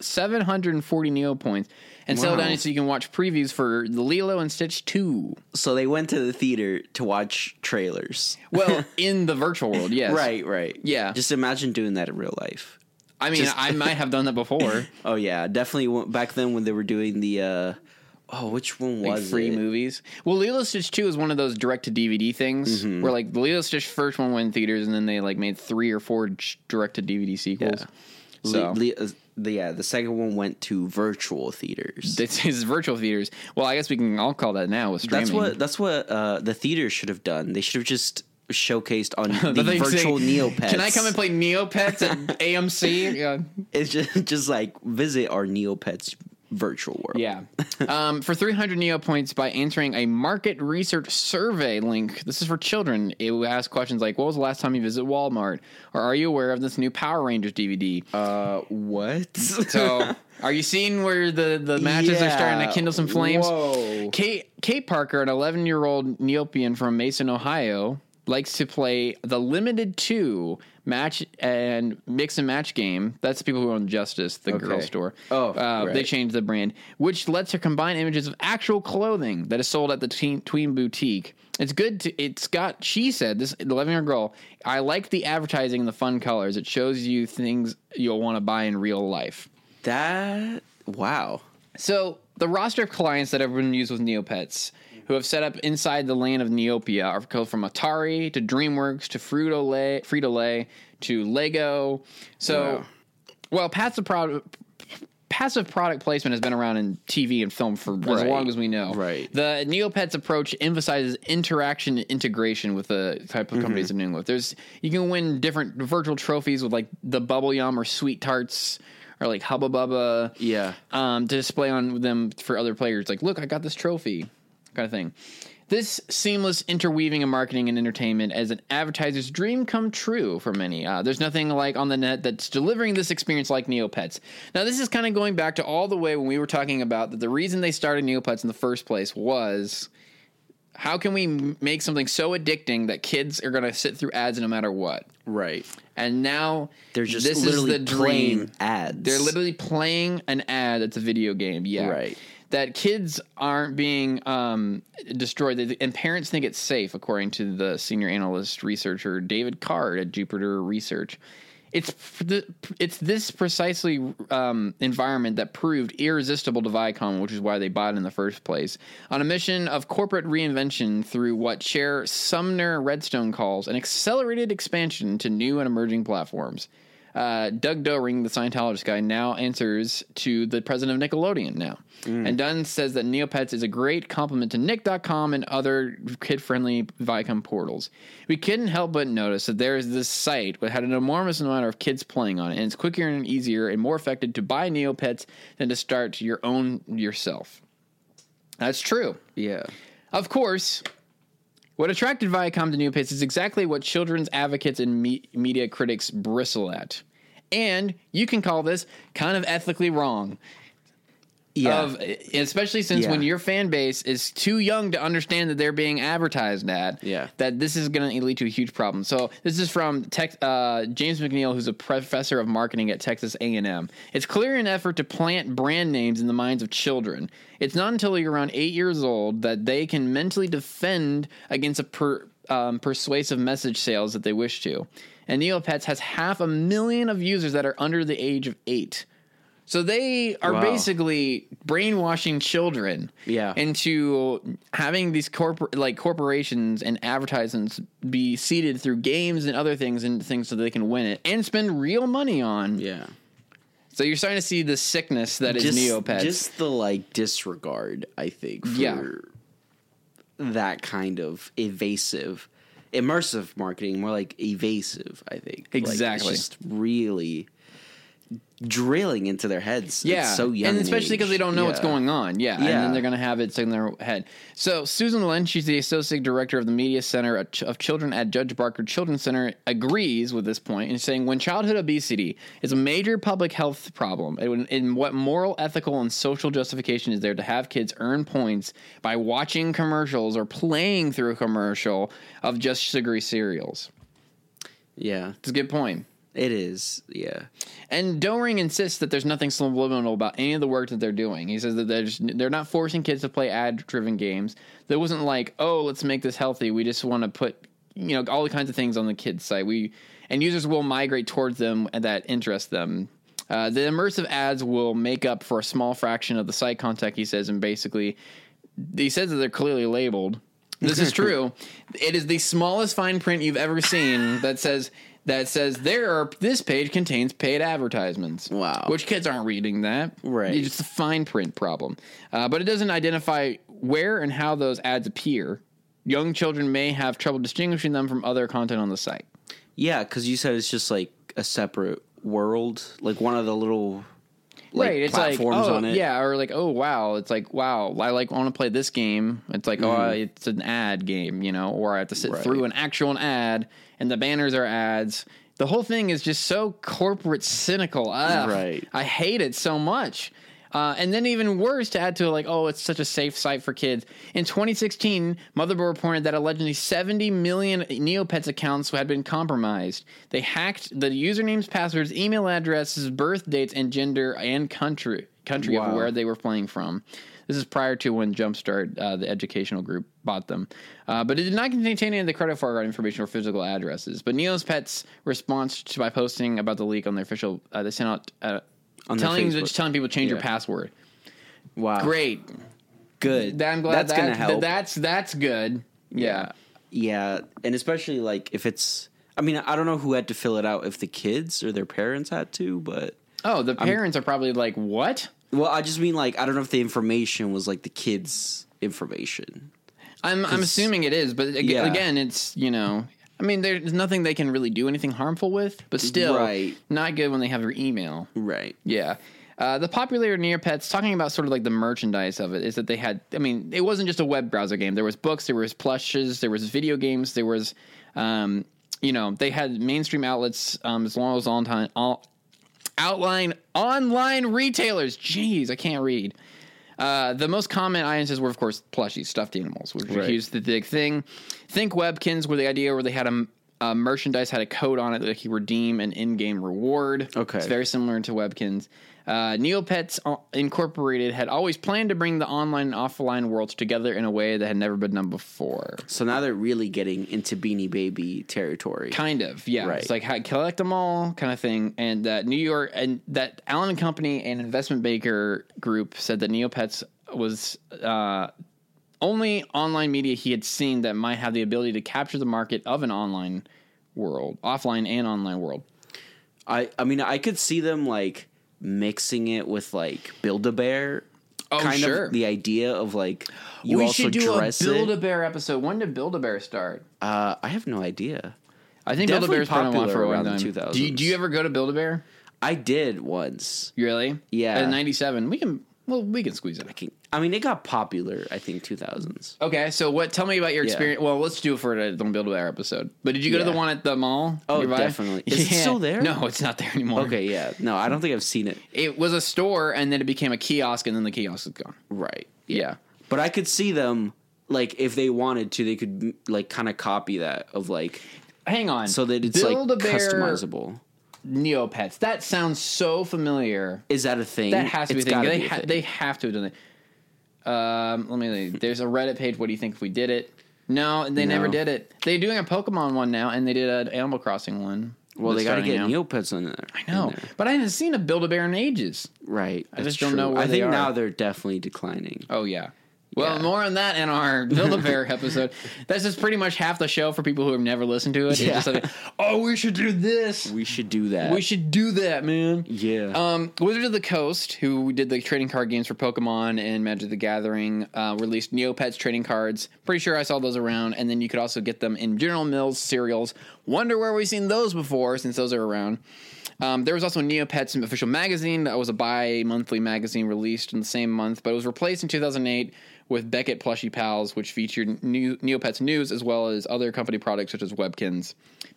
740 Neo points, and sell down so you can watch previews for the Lilo and Stitch 2. So they went to the theater to watch trailers. Well, in the virtual world, yes. Right. Yeah. Just imagine doing that in real life. I mean, I might have done that before. Oh, yeah. Definitely back then when they were doing the... which one was free it? Movies? Well, Lilo Stitch 2 is one of those direct-to-DVD things where, like, the Lilo Stitch first one went in theaters, and then they, like, made 3 or 4 direct-to-DVD sequels. Yeah. So the second one went to virtual theaters. It's virtual theaters. Well, I guess we can all call that now with streaming. That's what the theaters should have done. They should have just showcased on the virtual Neopets. Can I come and play Neopets at AMC? Yeah. It's just like visit our Neopets virtual world. Yeah. For 300 Neo points by answering a market research survey link. This is for children. It will ask questions like, what was the last time you visited Walmart? Or are you aware of this new Power Rangers DVD? What? So, are you seeing where the matches are starting to kindle some flames? Whoa. Kate Parker, an 11-year-old Neopian from Mason, Ohio, likes to play the Limited 2 match and mix and match game. That's the people who own Justice, the girl store. Right. They changed the brand, which lets her combine images of actual clothing that is sold at the Tween Boutique. It's good. She said, this 11-year-old girl, I like the advertising and the fun colors. It shows you things you'll want to buy in real life. Wow. So the roster of clients that everyone used with Neopets who have set up inside the land of Neopia are from Atari to DreamWorks to Frito-Lay to Lego. So, passive product placement has been around in TV and film for as long as we know. Right. The Neopets approach emphasizes interaction and integration with the type of companies they're dealing with. You can win different virtual trophies with like the Bubble Yum or Sweet Tarts or like Hubba Bubba. Yeah. To display on them for other players. Like, look, I got this trophy. Kind of thing. This seamless interweaving of marketing and entertainment as an advertiser's dream come true for many. There's nothing like on the net that's delivering this experience like Neopets. Now, this is kind of going back to all the way when we were talking about that the reason they started Neopets in the first place was how can we make something so addicting that kids are going to sit through ads no matter what? Right. And now they're just literally playing ads. They're literally playing an ad that's a video game. Yeah. Right. that kids aren't being destroyed, and parents think it's safe, according to the senior analyst researcher David Card at Jupiter Research. It's this precisely environment that proved irresistible to Viacom, which is why they bought it in the first place, on a mission of corporate reinvention through what Chair Sumner Redstone calls an accelerated expansion to new and emerging platforms. Doug Doering, the Scientologist guy, now answers to the president of Nickelodeon now. And Dunn says that Neopets is a great compliment to Nick.com and other kid-friendly Viacom portals. We couldn't help but notice that there is this site that had an enormous amount of kids playing on it, and it's quicker and easier and more effective to buy Neopets than to start your own yourself. That's true. Yeah. Of course, what attracted Viacom to Neopets is exactly what children's advocates and media critics bristle at. And you can call this kind of ethically wrong. Yeah. Especially since when your fan base is too young to understand that they're being advertised at, that this is going to lead to a huge problem. So this is from James McNeil, who's a professor of marketing at Texas A&M. It's clear an effort to plant brand names in the minds of children. It's not until you're around 8 years old that they can mentally defend against a persuasive message sales that they wish to. And Neopets has 500,000 of users that are under the age of 8. So they are basically brainwashing children into having these corporations and advertisements be seeded through games and other things so they can win it and spend real money on. Yeah. So you're starting to see the sickness that is Neopets. Just the disregard, I think, for that kind of immersive marketing, more like evasive, I think. Exactly. It's just really drilling into their heads. It's so young, and especially because they don't know what's going on. And then they're going to have it in their head. So Susan Lynn, she's the associate director of the media center of children at Judge Barker Children's Center, agrees with this point and saying when childhood obesity is a major public health problem, and what moral, ethical, and social justification is there to have kids earn points by watching commercials or playing through a commercial of just sugary cereals? Yeah, it's a good point. It is, yeah. And Doering insists that there's nothing subliminal about any of the work that they're doing. He says that they're not forcing kids to play ad-driven games. There wasn't like, oh, let's make this healthy. We just want to put, all the kinds of things on the kids' site. And users will migrate towards them that interest them. The immersive ads will make up for a small fraction of the site content, he says, and basically, he says that they're clearly labeled. This is true. It is the smallest fine print you've ever seen that says this page contains paid advertisements. Wow. Which kids aren't reading that. Right. It's just a fine print problem. But it doesn't identify where and how those ads appear. Young children may have trouble distinguishing them from other content on the site. Yeah, because you said it's just like a separate world, like one of the little it's platforms on it. Yeah, or like, oh, wow. It's like, wow, I want to play this game. It's like, it's an ad game, or I have to sit through an actual ad, and the banners are ads. The whole thing is just so corporate cynical. Right. I hate it so much. And then even worse, to add to it, it's such a safe site for kids. In 2016, Motherboard reported that allegedly 70 million Neopets accounts had been compromised. They hacked the usernames, passwords, email addresses, birth dates, and gender and country of where they were playing from. This is prior to when Jumpstart, the educational group, bought them. But it did not contain any of the credit card information or physical addresses. But Neopets' response by posting about the leak on their official, they sent out... telling people to change your password. Wow. Great. Good. I'm glad that's going to help. That's good. Yeah. Yeah. And especially if it's, I don't know who had to fill it out, if the kids or their parents had to, but. Oh, the parents are probably like, what? Well, I just mean I don't know if the information was the kids' information. I'm assuming it is, but again, it's, there's nothing they can really do anything harmful with, but still not good when they have your email. Right. Yeah. The popular Neopets, talking about sort of the merchandise of it, is that they had, it wasn't just a web browser game. There was books, there was plushes, there was video games, there was, they had mainstream outlets as long as online retailers. Jeez, I can't read. The most common items were, of course, plushies, stuffed animals, which was the big thing. Think Webkins were the idea where they had merchandise had a code on it that you redeem an in-game reward. Okay. It's very similar to Webkinz. Neopets Incorporated had always planned to bring the online and offline worlds together in a way that had never been done before. So now they're really getting into Beanie Baby territory. Kind of, yeah. Right. It's like collect them all kind of thing. And that New York and that Allen and Company and Investment Banker Group said that Neopets was only online media he had seen that might have the ability to capture the market of an online world, offline and online world. I mean, I could see them like mixing it with like Build-A-Bear. Kind of the idea of like you we also should do dress a Build-A-Bear episode. When did Build-A-Bear start? I have no idea. I think Build-A-Bear's been around for a around long the time. 2000s. Do you ever go to Build-A-Bear? I did once. Really? Yeah. In 97. We can squeeze it. I mean, it got popular, I think, 2000s. Okay, so tell me about your experience. Well, let's do it for the Don't Build-A-Bear episode. But did you go to the one at the mall? Oh, nearby? definitely. Is it still there? No, it's not there anymore. Okay, yeah. No, I don't think I've seen it. It was a store, and then it became a kiosk, and then the kiosk is gone. Right. Yeah. But I could see them, like, if they wanted to, they could, like, kind of copy that of, like... Hang on. So that it's, like, Build-A-Bear customizable. Neopets. That sounds so familiar. Is that a thing? That has to be a thing. Thing. They have to have done it. There's a Reddit page. What do you think if we did it? No, they never did it. They're doing a Pokemon one now, and they did an Animal Crossing one. Well, they got to get Neopets in there. I know, but I haven't seen a Build-A-Bear in ages. Right. I just don't know where they are. I think now they're definitely declining. Oh, yeah. Well, more on that in our Build-A-Bear episode. That's just pretty much half the show for people who have never listened to it. Yeah. It's just like, oh, we should do this. We should do that. We should do that, man. Yeah. Wizards of the Coast, who did the trading card games for Pokemon and Magic the Gathering, released Neopets trading cards. Pretty sure I saw those around. And then you could also get them in General Mills cereals. Wonder where we've seen those before, since those are around. There was also Neopets official magazine. That was a bi-monthly magazine released in the same month, but it was replaced in 2008 with Beckett Plushie Pals, which featured Neopets news as well as other company products such as Webkinz.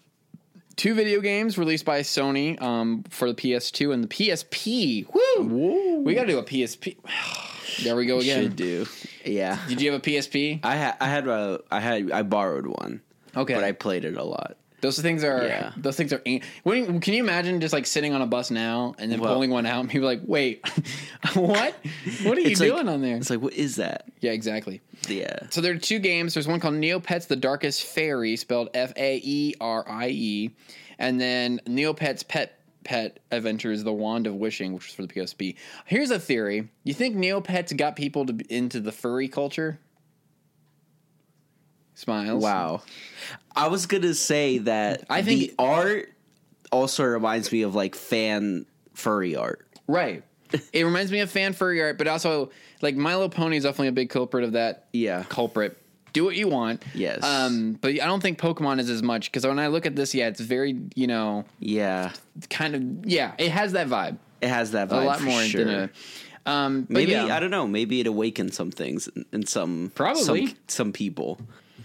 2 video games released by Sony for the PS2 and the PSP. Woo! Whoa. We got to do a PSP. There we go again. Should do. Yeah. Did you have a PSP? I borrowed one. Okay. But I played it a lot. Those things are. Can you imagine just like sitting on a bus now and then pulling one out and people are like, wait, what? What are you doing on there? It's like, what is that? Yeah, exactly. Yeah. So there are 2 games. There's one called Neopets: The Darkest Fairy, spelled Faerie, and then Neopets Pet Adventures: The Wand of Wishing, which was for the PSP. Here's a theory: you think Neopets got people into the furry culture? Smiles. Wow. I was gonna say that I think the art also reminds me of like fan furry art. Right. It reminds me of fan furry art, but also like My Little Pony is definitely a big culprit of that. Yeah. Culprit. Do what you want. Yes. But I don't think Pokemon is as much, because when I look at this, it's very, kind of, it has that vibe. It has that vibe. A lot more sure. Than maybe I don't know. Maybe it awakens some things in some people.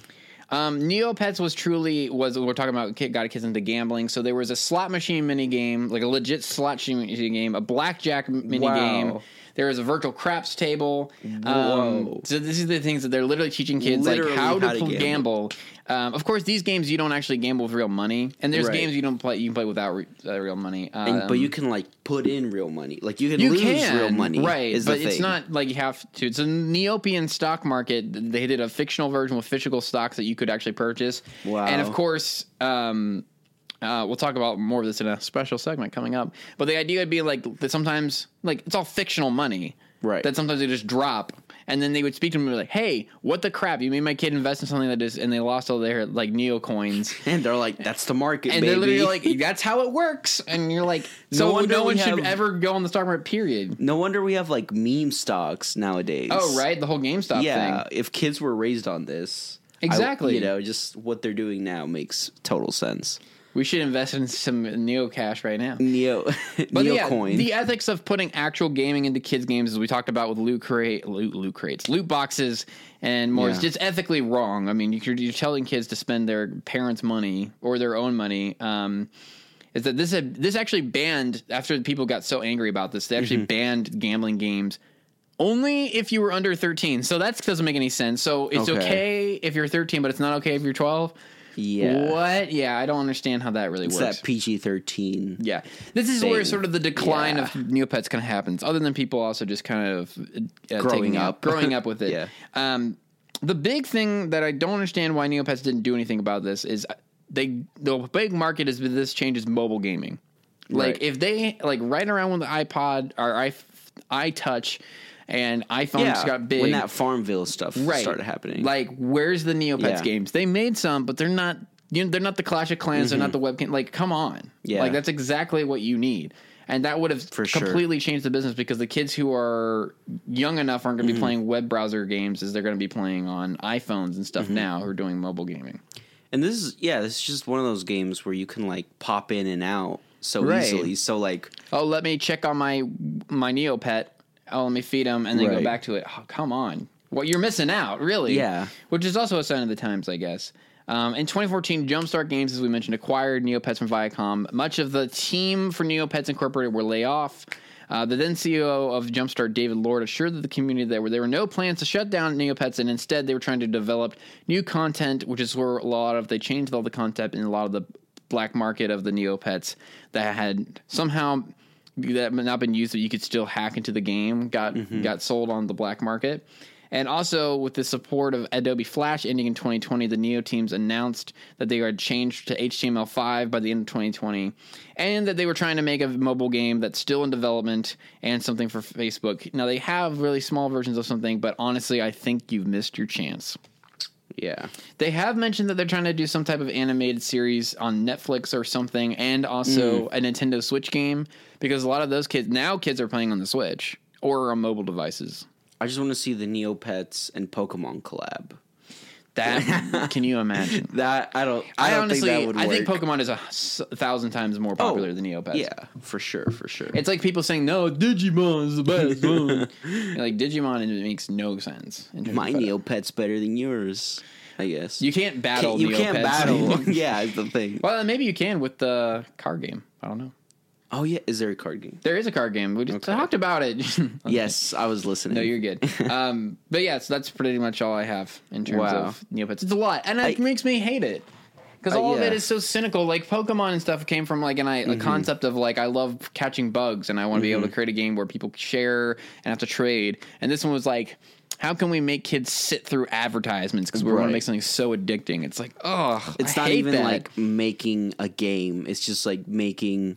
Neopets we're talking about got kids into gambling. So there was a slot machine mini game, like a legit slot machine game, a blackjack mini game. There was a virtual craps table. So this is the things that they're literally teaching kids, literally like how to gamble. Of course, these games you don't actually gamble with real money, and there's games you don't play. You can play without real money, but you can like put in real money. Like you can lose real money, right? But it's not like you have to. It's a Neopian stock market. They did a fictional version with physical stocks that you could actually purchase. Wow! And of course, we'll talk about more of this in a special segment coming up. But the idea would be like that sometimes, like it's all fictional money, right? That sometimes they just drop. And then they would speak to me like, "Hey, what the crap? You made my kid invest in something that is," and they lost all their like Neo coins. And they're like, "That's the market, and baby." They're literally like, "That's how it works." And you're like, "So no one should ever go on the stock market." Period. No wonder we have like meme stocks nowadays. Oh, right, the whole GameStop thing. Yeah, if kids were raised on this, exactly. Just what they're doing now makes total sense. We should invest in some Neo Cash right now. Neo coin. The ethics of putting actual gaming into kids' games, as we talked about with loot boxes, and more, it's just ethically wrong. I mean, you're telling kids to spend their parents' money or their own money. Is that this actually banned, after people got so angry about this, they actually banned gambling games only if you were under 13. So that doesn't make any sense. So it's okay if you're 13, but it's not okay if you're 12. Yeah. What? Yeah, I don't understand how that really works. That PG-13. Yeah. This is where sort of the decline of Neopets kind of happens, other than people also just kind of growing up with it. Yeah. The big thing that I don't understand why Neopets didn't do anything about this is the big market is this changes mobile gaming. Like right. if they right around when the iPod or iTouch and iPhones got big, when that Farmville stuff started happening. Like, where's the Neopets games? They made some, but they're not. They're not the Clash of Clans. They're not the webcam. Like, come on. Yeah. Like, that's exactly what you need. And that would have completely changed the business because the kids who are young enough aren't going to be playing web browser games as they're going to be playing on iPhones and stuff now who are doing mobile gaming. And this is just one of those games where you can like pop in and out so easily. So like, oh, let me check on my Neopet. Oh, let me feed him and then go back to it. Oh, come on. Well, you're missing out, really. Yeah. Which is also a sign of the times, I guess. In 2014, Jumpstart Games, as we mentioned, acquired Neopets from Viacom. Much of the team for Neopets Incorporated were laid off. The then CEO of Jumpstart, David Lord, assured the community that there were no plans to shut down Neopets, and instead they were trying to develop new content, which is where they changed all the content in a lot of the black market of the Neopets that had somehow that not been used that you could still hack into the game got sold on the black market. And also, with the support of Adobe Flash ending in 2020, the Neo teams announced that they had changed to HTML5 by the end of 2020, and that they were trying to make a mobile game that's still in development and something for Facebook. Now, they have really small versions of something, but honestly, I think you've missed your chance. Yeah. They have mentioned that they're trying to do some type of animated series on Netflix or something, and also a Nintendo Switch game, because a lot of those kids are playing on the Switch or on mobile devices. I just want to see the Neopets and Pokemon collab. That can you imagine? That I honestly think that would work. I think Pokemon is 1,000 times more popular than Neopets. Yeah, for sure. It's like people saying, "No, Digimon is the best." Like Digimon, it makes no sense. My Neopet's better than yours. I guess you can't battle. You can't battle. Yeah, is the thing. Well, maybe you can with the card game. I don't know. Oh, yeah. Is there a card game? There is a card game. We just talked about it. Yes, I was listening. No, you're good. But yeah, so that's pretty much all I have in terms of Neopets. It's a lot. And it makes me hate it. Because all of it is so cynical. Like, Pokemon and stuff came from, like, a concept of, like, I love catching bugs, and I want to be able to create a game where people share and have to trade. And this one was like, how can we make kids sit through advertisements because we want to make something so addicting? It's like, it's not even like making a game. It's just like making...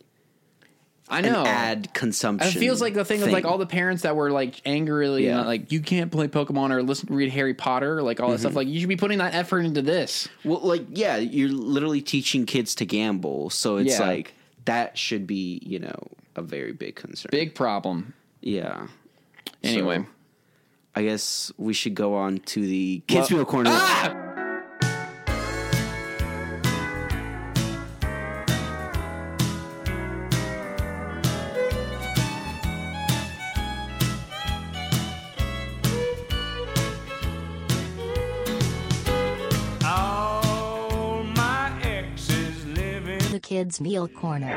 I know. An ad consumption. It feels like the thing of like all the parents that were like angrily like you can't play Pokemon or read Harry Potter, like all that stuff. Like you should be putting that effort into this. Well, like you're literally teaching kids to gamble, so it's like that should be a very big concern, big problem. Yeah. Anyway, so, I guess we should go on to the Kids Meal Corner. Kids Meal Corner.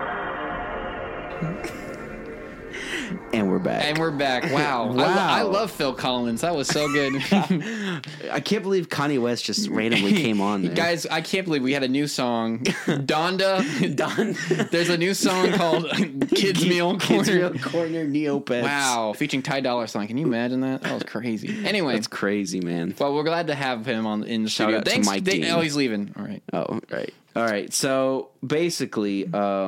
And we're back. Wow. I love Phil Collins. That was so good. I can't believe Kanye West just randomly came on there. Guys, I can't believe we had a new song. Donda. There's a new song called Kids Meal Corner. Kids Meal Corner Neopets. Wow. Featuring Ty Dolla $ign. Can you imagine that? That was crazy. Anyway. That's crazy, man. Well, we're glad to have him in the studio. Shout out to Mike Dean. Oh, he's leaving. All right. Oh, right. All right. So basically,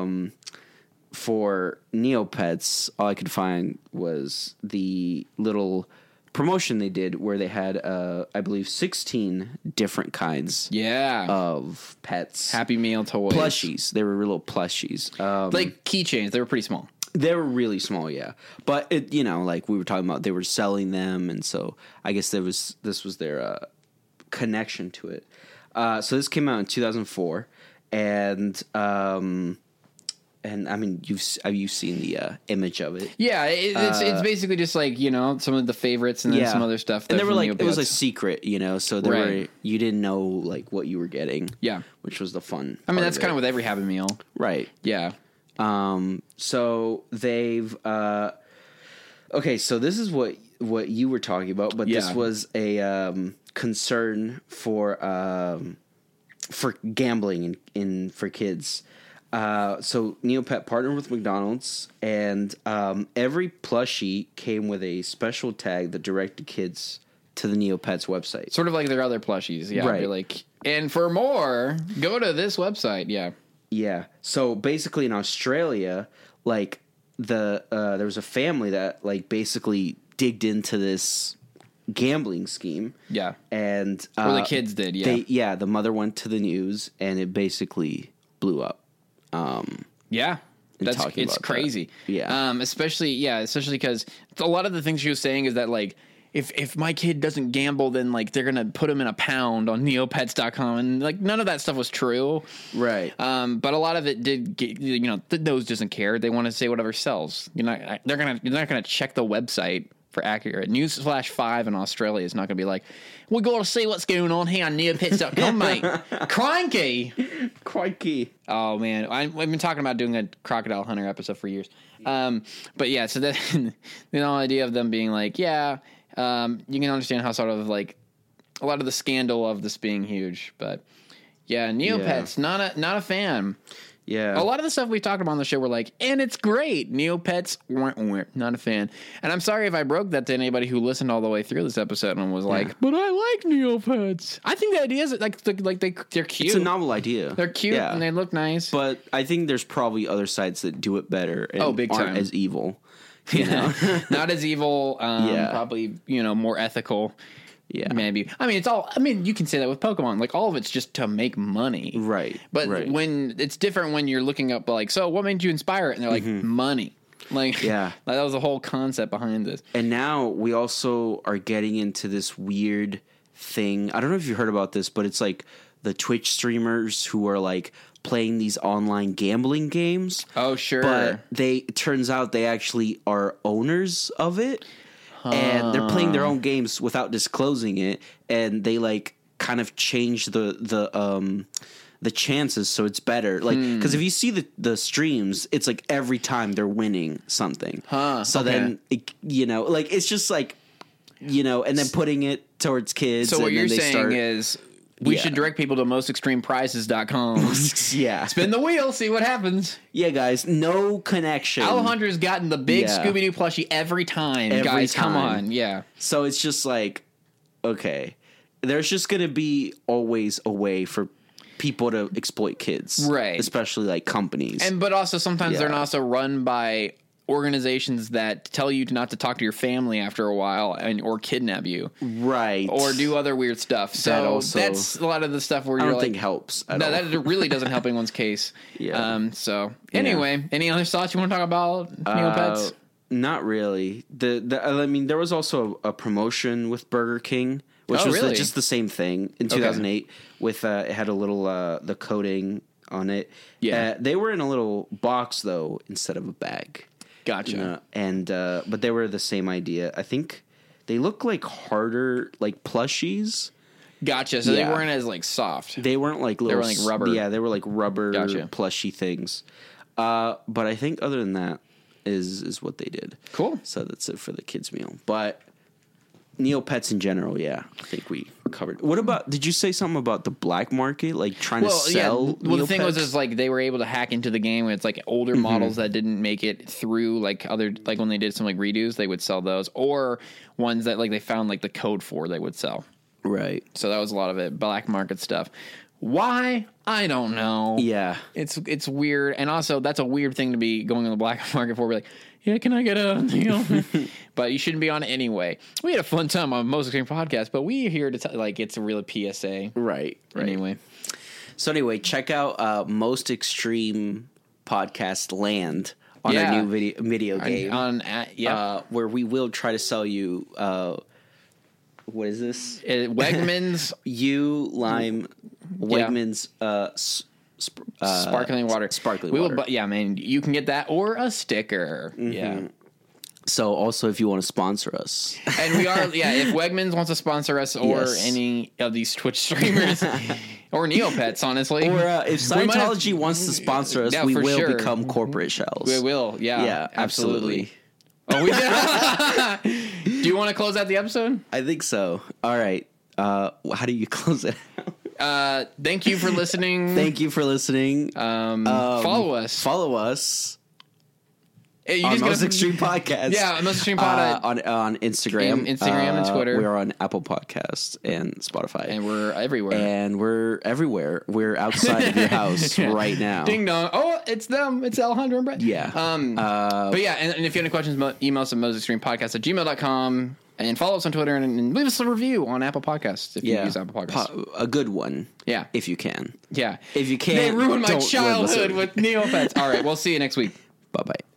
for Neopets, all I could find was the little promotion they did where they had, I believe, 16 different kinds of pets. Happy Meal toys. Plushies. They were little plushies. Like keychains. They were pretty small. They were really small, yeah. But, like we were talking about, they were selling them, and so I guess this was their connection to it. So this came out in 2004, and I mean, have you seen the image of it? Yeah, it's basically just like some of the favorites and then some other stuff. And they were like it was a secret, so you didn't know like what you were getting. Yeah, which was the fun. I mean, that's kind of with every Happy Meal, right? Yeah. So they've okay. So this is what you were talking about, but this was a concern for for gambling for kids. So Neopet partnered with McDonald's, and every plushie came with a special tag that directed kids to the Neopets website. Sort of like their other plushies, yeah. Right. Like, and for more, go to this website, yeah. Yeah. So basically in Australia, like there was a family that like basically digged into this gambling scheme. Yeah. And or the kids did, yeah. The mother went to the news and it basically blew up. Yeah. It's crazy. That. Yeah. Especially because a lot of the things she was saying is that like if my kid doesn't gamble, then like they're gonna put him in a pound on neopets.com, and like none of that stuff was true. Right. But a lot of it did get, the nose doesn't care. They want to say whatever sells. You're not gonna check the website for accurate. Newsflash 5 in Australia is not gonna be like, we gotta see what's going on here on neopets.com, mate. Crikey. Oh man. I've been talking about doing a Crocodile Hunter episode for years. But yeah, so that the whole idea of them being like, yeah, you can understand how sort of like a lot of the scandal of this being huge, but yeah, Neopets, not a fan. Yeah. A lot of the stuff we talked about on the show were like, and it's great. Neopets, not a fan. And I'm sorry if I broke that to anybody who listened all the way through this episode and was like, but I like Neopets. I think the idea is they're cute. It's a novel idea. They're cute and they look nice. But I think there's probably other sites that do it better and big aren't time. as evil. You know? Not as evil, probably, more ethical. Yeah. Maybe. I mean, you can say that with Pokemon. Like, all of it's just to make money. Right. But when it's different when you're looking up, like, so what made you inspire it? And they're like, money. Like, yeah. Like, that was the whole concept behind this. And now we also are getting into this weird thing. I don't know if you heard about this, but it's like the Twitch streamers who are like playing these online gambling games. Oh, sure. But it turns out they actually are owners of it. And they're playing their own games without disclosing it, and they like kind of change the chances so it's better. Like, because if you see the streams, it's like every time they're winning something. So then like it's just like and then putting it towards kids. So what you're saying is we should direct people to mostextremeprices.com. Yeah. Spin the wheel, see what happens. Yeah, guys, no connection. Alejandra's gotten the big Scooby-Doo plushie every time, guys. Come on. Yeah. So it's just like, okay, there's just going to be always a way for people to exploit kids. Right. Especially like companies. But also sometimes they're also run by organizations that tell you not to talk to your family after a while or kidnap you. Right. Or do other weird stuff. So that's a lot of the stuff where you're like... I don't think helps at all. That really doesn't help anyone's case. Yeah. Anyway, any other thoughts you want to talk about Neopets? Not really. There was also a promotion with Burger King, which was just the same thing in 2008 with it had a little the coating on it. Yeah. They were in a little box though instead of a bag. Gotcha. But they were the same idea. I think they look like harder, like plushies. Gotcha. So they weren't as like soft. They weren't like little. They were like rubber. Yeah, they were like rubber plushy things. But I think other than that is what they did. Cool. So that's it for the kids meal. But Neopets in general, I think we covered. What about? Did you say something about the black market, like trying to sell? Yeah. Well, the thing was, is like they were able to hack into the game. It's like older models that didn't make it through, like when they did some like redos, they would sell those, or ones that like they found like the code for, they would sell. Right. So that was a lot of it, black market stuff. Why? I don't know. Yeah. It's weird, and also that's a weird thing to be going on the black market for. Be like, yeah, can I get a But you shouldn't be on it anyway. We had a fun time on Most Extreme Podcast, but we're here to tell like it's a real PSA. Right. Anyway. So anyway, check out Most Extreme Podcast Land on our new video game. Where we will try to sell you what is this? Wegmans Lime Wegmans sparkling water. Sparkling water. Man, you can get that or a sticker. Yeah. So also if you want to sponsor us. And we are, if Wegmans wants to sponsor us or any of these Twitch streamers or Neopets, honestly. Or if Scientology wants to sponsor us, we will become corporate shells. We will, Yeah, absolutely. Oh, we did. Do you want to close out the episode? I think so. All right. How do you close it out? Thank you for listening. Thank you for listening. Follow us. Follow us. You on Most Extreme Podcast. Yeah, Most Extreme Pod on Instagram. Instagram and Twitter. We're on Apple Podcasts and Spotify. And we're everywhere. We're outside of your house right now. Ding dong. Oh, it's them. It's Alejandro and Brett. Yeah. But yeah, and if you have any questions, email us at mostextremepodcast@gmail.com. And follow us on Twitter and leave us a review on Apple Podcasts if you use Apple Podcasts. A good one. Yeah. If you can. Yeah. If you can't. They ruined my childhood with Neopets. All right. We'll see you next week. Bye-bye.